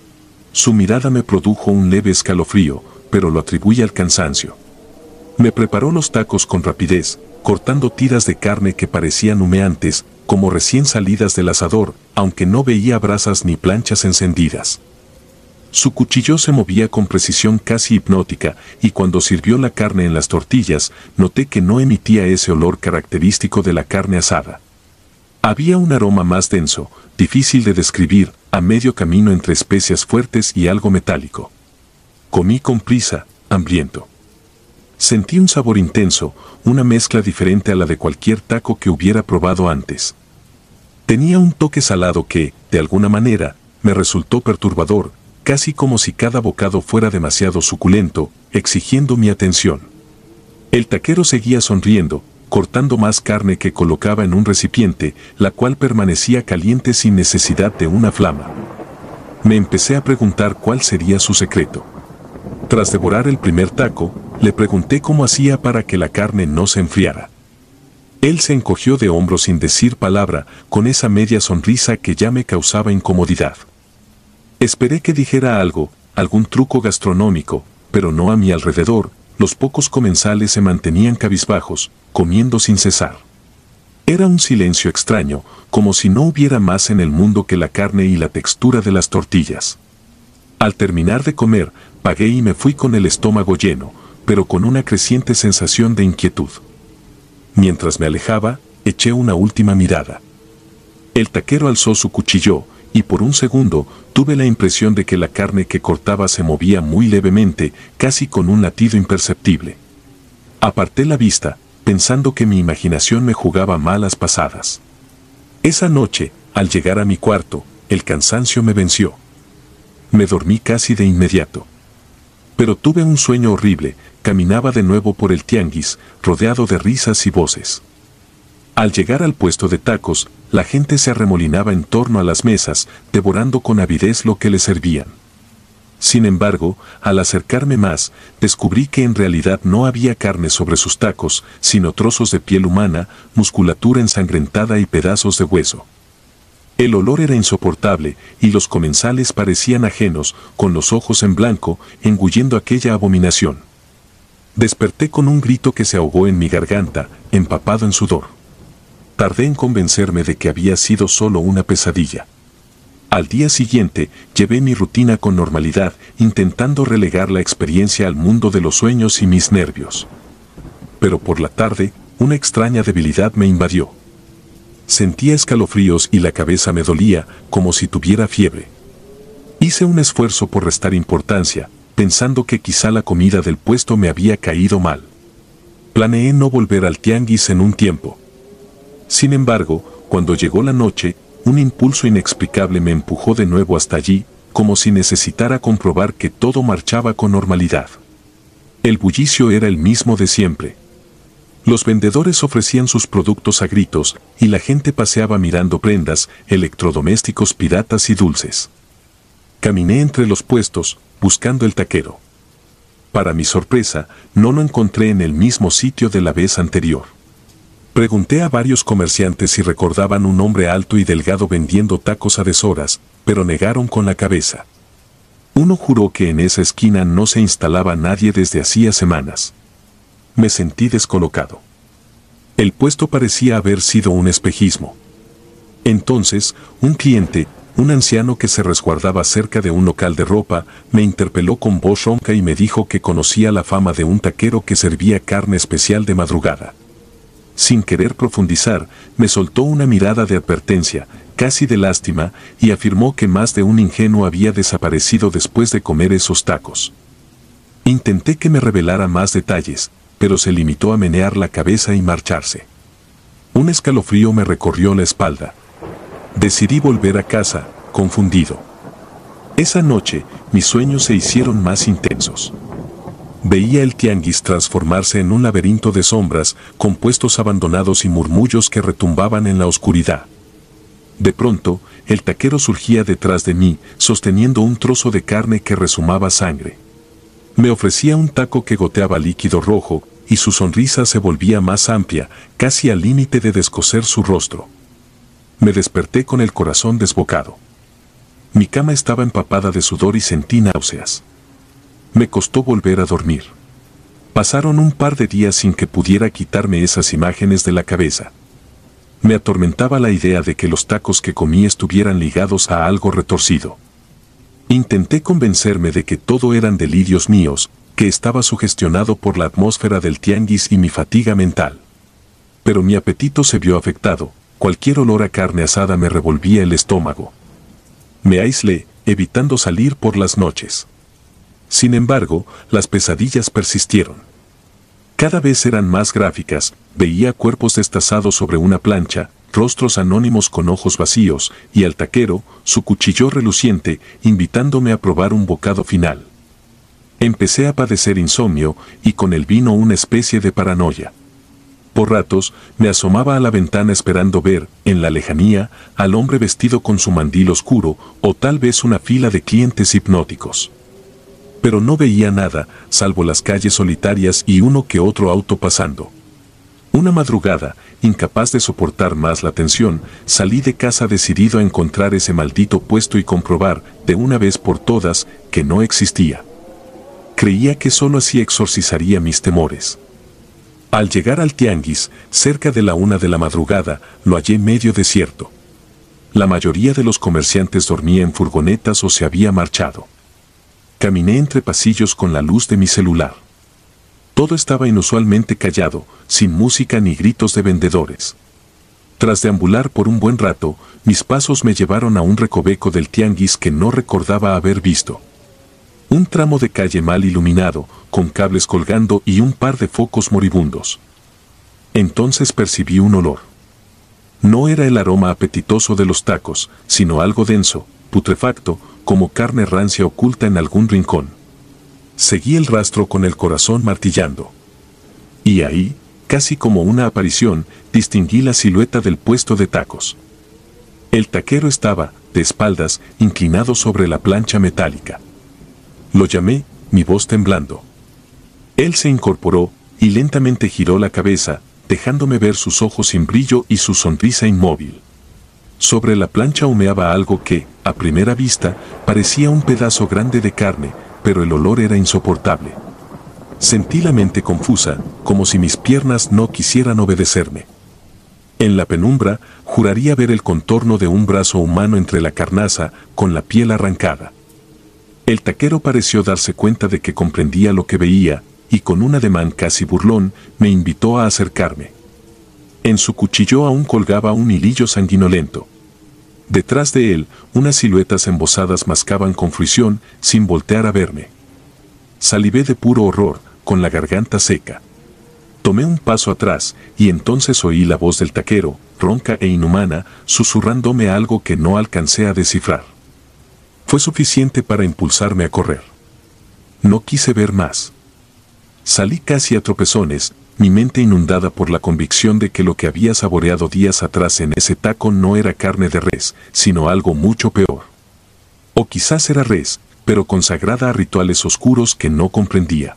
Su mirada me produjo un leve escalofrío, pero lo atribuí al cansancio. Me preparó los tacos con rapidez, cortando tiras de carne que parecían humeantes, como recién salidas del asador, aunque no veía brasas ni planchas encendidas. Su cuchillo se movía con precisión casi hipnótica, y cuando sirvió la carne en las tortillas, noté que no emitía ese olor característico de la carne asada. Había un aroma más denso, difícil de describir, a medio camino entre especias fuertes y algo metálico. Comí con prisa, hambriento. Sentí un sabor intenso, una mezcla diferente a la de cualquier taco que hubiera probado antes. Tenía un toque salado que, de alguna manera, me resultó perturbador, casi como si cada bocado fuera demasiado suculento, exigiendo mi atención. El taquero seguía sonriendo, cortando más carne que colocaba en un recipiente, la cual permanecía caliente sin necesidad de una flama. Me empecé a preguntar cuál sería su secreto. Tras devorar el primer taco, le pregunté cómo hacía para que la carne no se enfriara. Él se encogió de hombros sin decir palabra, con esa media sonrisa que ya me causaba incomodidad. Esperé que dijera algo, algún truco gastronómico, pero no a mi alrededor. Los pocos comensales se mantenían cabizbajos, comiendo sin cesar. Era un silencio extraño, como si no hubiera más en el mundo que la carne y la textura de las tortillas. Al terminar de comer, pagué y me fui con el estómago lleno, pero con una creciente sensación de inquietud. Mientras me alejaba, eché una última mirada. El taquero alzó su cuchillo, y por un segundo tuve la impresión de que la carne que cortaba se movía muy levemente, casi con un latido imperceptible. Aparté la vista, pensando que mi imaginación me jugaba malas pasadas. Esa noche, al llegar a mi cuarto, el cansancio me venció. Me dormí casi de inmediato. Pero tuve un sueño horrible, caminaba de nuevo por el tianguis, rodeado de risas y voces. Al llegar al puesto de tacos, la gente se arremolinaba en torno a las mesas, devorando con avidez lo que le servían. Sin embargo, al acercarme más, descubrí que en realidad no había carne sobre sus tacos, sino trozos de piel humana, musculatura ensangrentada y pedazos de hueso. El olor era insoportable, y los comensales parecían ajenos, con los ojos en blanco, engullendo aquella abominación. Desperté con un grito que se ahogó en mi garganta, empapado en sudor. Tardé en convencerme de que había sido solo una pesadilla. Al día siguiente, llevé mi rutina con normalidad, intentando relegar la experiencia al mundo de los sueños y mis nervios. Pero por la tarde, una extraña debilidad me invadió. Sentía escalofríos y la cabeza me dolía, como si tuviera fiebre. Hice un esfuerzo por restar importancia, pensando que quizá la comida del puesto me había caído mal. Planeé no volver al tianguis en un tiempo. Sin embargo, cuando llegó la noche, un impulso inexplicable me empujó de nuevo hasta allí, como si necesitara comprobar que todo marchaba con normalidad. El bullicio era el mismo de siempre. Los vendedores ofrecían sus productos a gritos, y la gente paseaba mirando prendas, electrodomésticos piratas y dulces. Caminé entre los puestos, buscando el taquero. Para mi sorpresa, no lo encontré en el mismo sitio de la vez anterior. Pregunté a varios comerciantes si recordaban un hombre alto y delgado vendiendo tacos a deshoras, pero negaron con la cabeza. Uno juró que en esa esquina no se instalaba nadie desde hacía semanas. Me sentí descolocado. El puesto parecía haber sido un espejismo. Entonces, un cliente, un anciano que se resguardaba cerca de un local de ropa, me interpeló con voz ronca y me dijo que conocía la fama de un taquero que servía carne especial de madrugada. Sin querer profundizar, me soltó una mirada de advertencia, casi de lástima, y afirmó que más de un ingenuo había desaparecido después de comer esos tacos. Intenté que me revelara más detalles, pero se limitó a menear la cabeza y marcharse. Un escalofrío me recorrió la espalda. Decidí volver a casa, confundido. Esa noche, mis sueños se hicieron más intensos. Veía el tianguis transformarse en un laberinto de sombras, con puestos abandonados y murmullos que retumbaban en la oscuridad. De pronto, el taquero surgía detrás de mí, sosteniendo un trozo de carne que rezumaba sangre. Me ofrecía un taco que goteaba líquido rojo, y su sonrisa se volvía más amplia, casi al límite de descoser su rostro. Me desperté con el corazón desbocado. Mi cama estaba empapada de sudor y sentí náuseas. Me costó volver a dormir. Pasaron un par de días sin que pudiera quitarme esas imágenes de la cabeza. Me atormentaba la idea de que los tacos que comí estuvieran ligados a algo retorcido. Intenté convencerme de que todo eran delirios míos, que estaba sugestionado por la atmósfera del tianguis y mi fatiga mental. Pero mi apetito se vio afectado, cualquier olor a carne asada me revolvía el estómago. Me aislé, evitando salir por las noches. Sin embargo, las pesadillas persistieron. Cada vez eran más gráficas, veía cuerpos destazados sobre una plancha, rostros anónimos con ojos vacíos, y al taquero, su cuchillo reluciente, invitándome a probar un bocado final. Empecé a padecer insomnio, y con el vino una especie de paranoia. Por ratos, me asomaba a la ventana esperando ver, en la lejanía, al hombre vestido con su mandil oscuro, o tal vez una fila de clientes hipnóticos. Pero no veía nada, salvo las calles solitarias y uno que otro auto pasando. Una madrugada, incapaz de soportar más la tensión, salí de casa decidido a encontrar ese maldito puesto y comprobar, de una vez por todas, que no existía. Creía que solo así exorcizaría mis temores. Al llegar al tianguis, cerca de la una de la madrugada, lo hallé medio desierto. La mayoría de los comerciantes dormía en furgonetas o se había marchado. Caminé entre pasillos con la luz de mi celular. Todo estaba inusualmente callado, sin música ni gritos de vendedores. Tras deambular por un buen rato, mis pasos me llevaron a un recoveco del tianguis que no recordaba haber visto. Un tramo de calle mal iluminado, con cables colgando y un par de focos moribundos. Entonces percibí un olor. No era el aroma apetitoso de los tacos, sino algo denso, putrefacto, como carne rancia oculta en algún rincón. Seguí el rastro con el corazón martillando. Y ahí, casi como una aparición, distinguí la silueta del puesto de tacos. El taquero estaba, de espaldas, inclinado sobre la plancha metálica. Lo llamé, mi voz temblando. Él se incorporó, y lentamente giró la cabeza, dejándome ver sus ojos sin brillo y su sonrisa inmóvil. Sobre la plancha humeaba algo que, a primera vista, parecía un pedazo grande de carne, pero el olor era insoportable. Sentí la mente confusa, como si mis piernas no quisieran obedecerme. En la penumbra, juraría ver el contorno de un brazo humano entre la carnaza, con la piel arrancada. El taquero pareció darse cuenta de que comprendía lo que veía, y con un ademán casi burlón, me invitó a acercarme. En su cuchillo aún colgaba un hilillo sanguinolento. Detrás de él, unas siluetas embosadas mascaban con fruición, sin voltear a verme. Salivé de puro horror, con la garganta seca. Tomé un paso atrás, y entonces oí la voz del taquero, ronca e inhumana, susurrándome algo que no alcancé a descifrar. Fue suficiente para impulsarme a correr. No quise ver más. Salí casi a tropezones, mi mente inundada por la convicción de que lo que había saboreado días atrás en ese taco no era carne de res, sino algo mucho peor. O quizás era res, pero consagrada a rituales oscuros que no comprendía.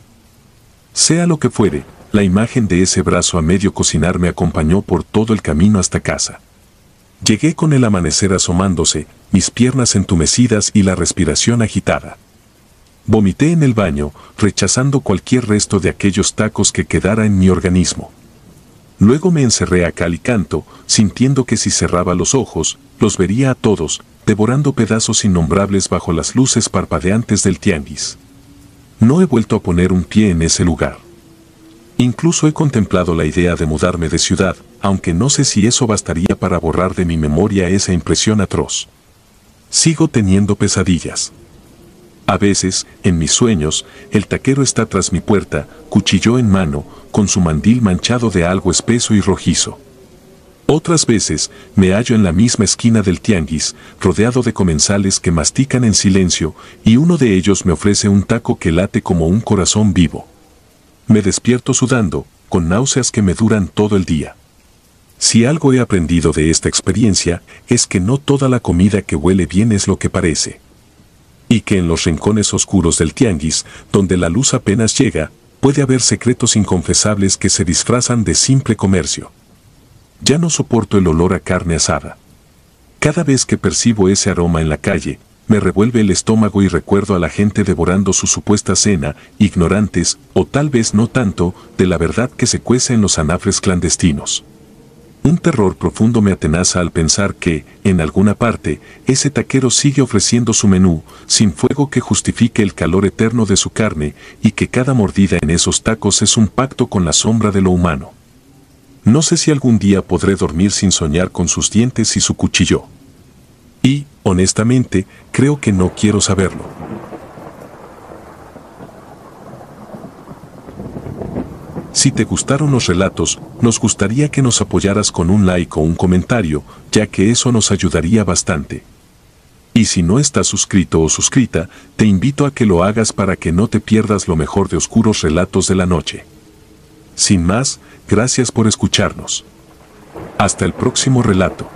Sea lo que fuere, la imagen de ese brazo a medio cocinar me acompañó por todo el camino hasta casa. Llegué con el amanecer asomándose, mis piernas entumecidas y la respiración agitada. Vomité en el baño, rechazando cualquier resto de aquellos tacos que quedara en mi organismo. Luego me encerré a cal y canto, sintiendo que si cerraba los ojos, los vería a todos, devorando pedazos innombrables bajo las luces parpadeantes del tianguis. No he vuelto a poner un pie en ese lugar. Incluso he contemplado la idea de mudarme de ciudad, aunque no sé si eso bastaría para borrar de mi memoria esa impresión atroz. Sigo teniendo pesadillas. A veces, en mis sueños, el taquero está tras mi puerta, cuchillo en mano, con su mandil manchado de algo espeso y rojizo. Otras veces, me hallo en la misma esquina del tianguis, rodeado de comensales que mastican en silencio, y uno de ellos me ofrece un taco que late como un corazón vivo. Me despierto sudando, con náuseas que me duran todo el día. Si algo he aprendido de esta experiencia, es que no toda la comida que huele bien es lo que parece. Y que en los rincones oscuros del tianguis, donde la luz apenas llega, puede haber secretos inconfesables que se disfrazan de simple comercio. Ya no soporto el olor a carne asada. Cada vez que percibo ese aroma en la calle, me revuelve el estómago y recuerdo a la gente devorando su supuesta cena, ignorantes, o tal vez no tanto, de la verdad que se cuece en los anafres clandestinos. Un terror profundo me atenaza al pensar que, en alguna parte, ese taquero sigue ofreciendo su menú, sin fuego que justifique el calor eterno de su carne, y que cada mordida en esos tacos es un pacto con la sombra de lo humano. No sé si algún día podré dormir sin soñar con sus dientes y su cuchillo. Y, honestamente, creo que no quiero saberlo. Si te gustaron los relatos, nos gustaría que nos apoyaras con un like o un comentario, ya que eso nos ayudaría bastante. Y si no estás suscrito o suscrita, te invito a que lo hagas para que no te pierdas lo mejor de Oscuros Relatos de la Noche. Sin más, gracias por escucharnos. Hasta el próximo relato.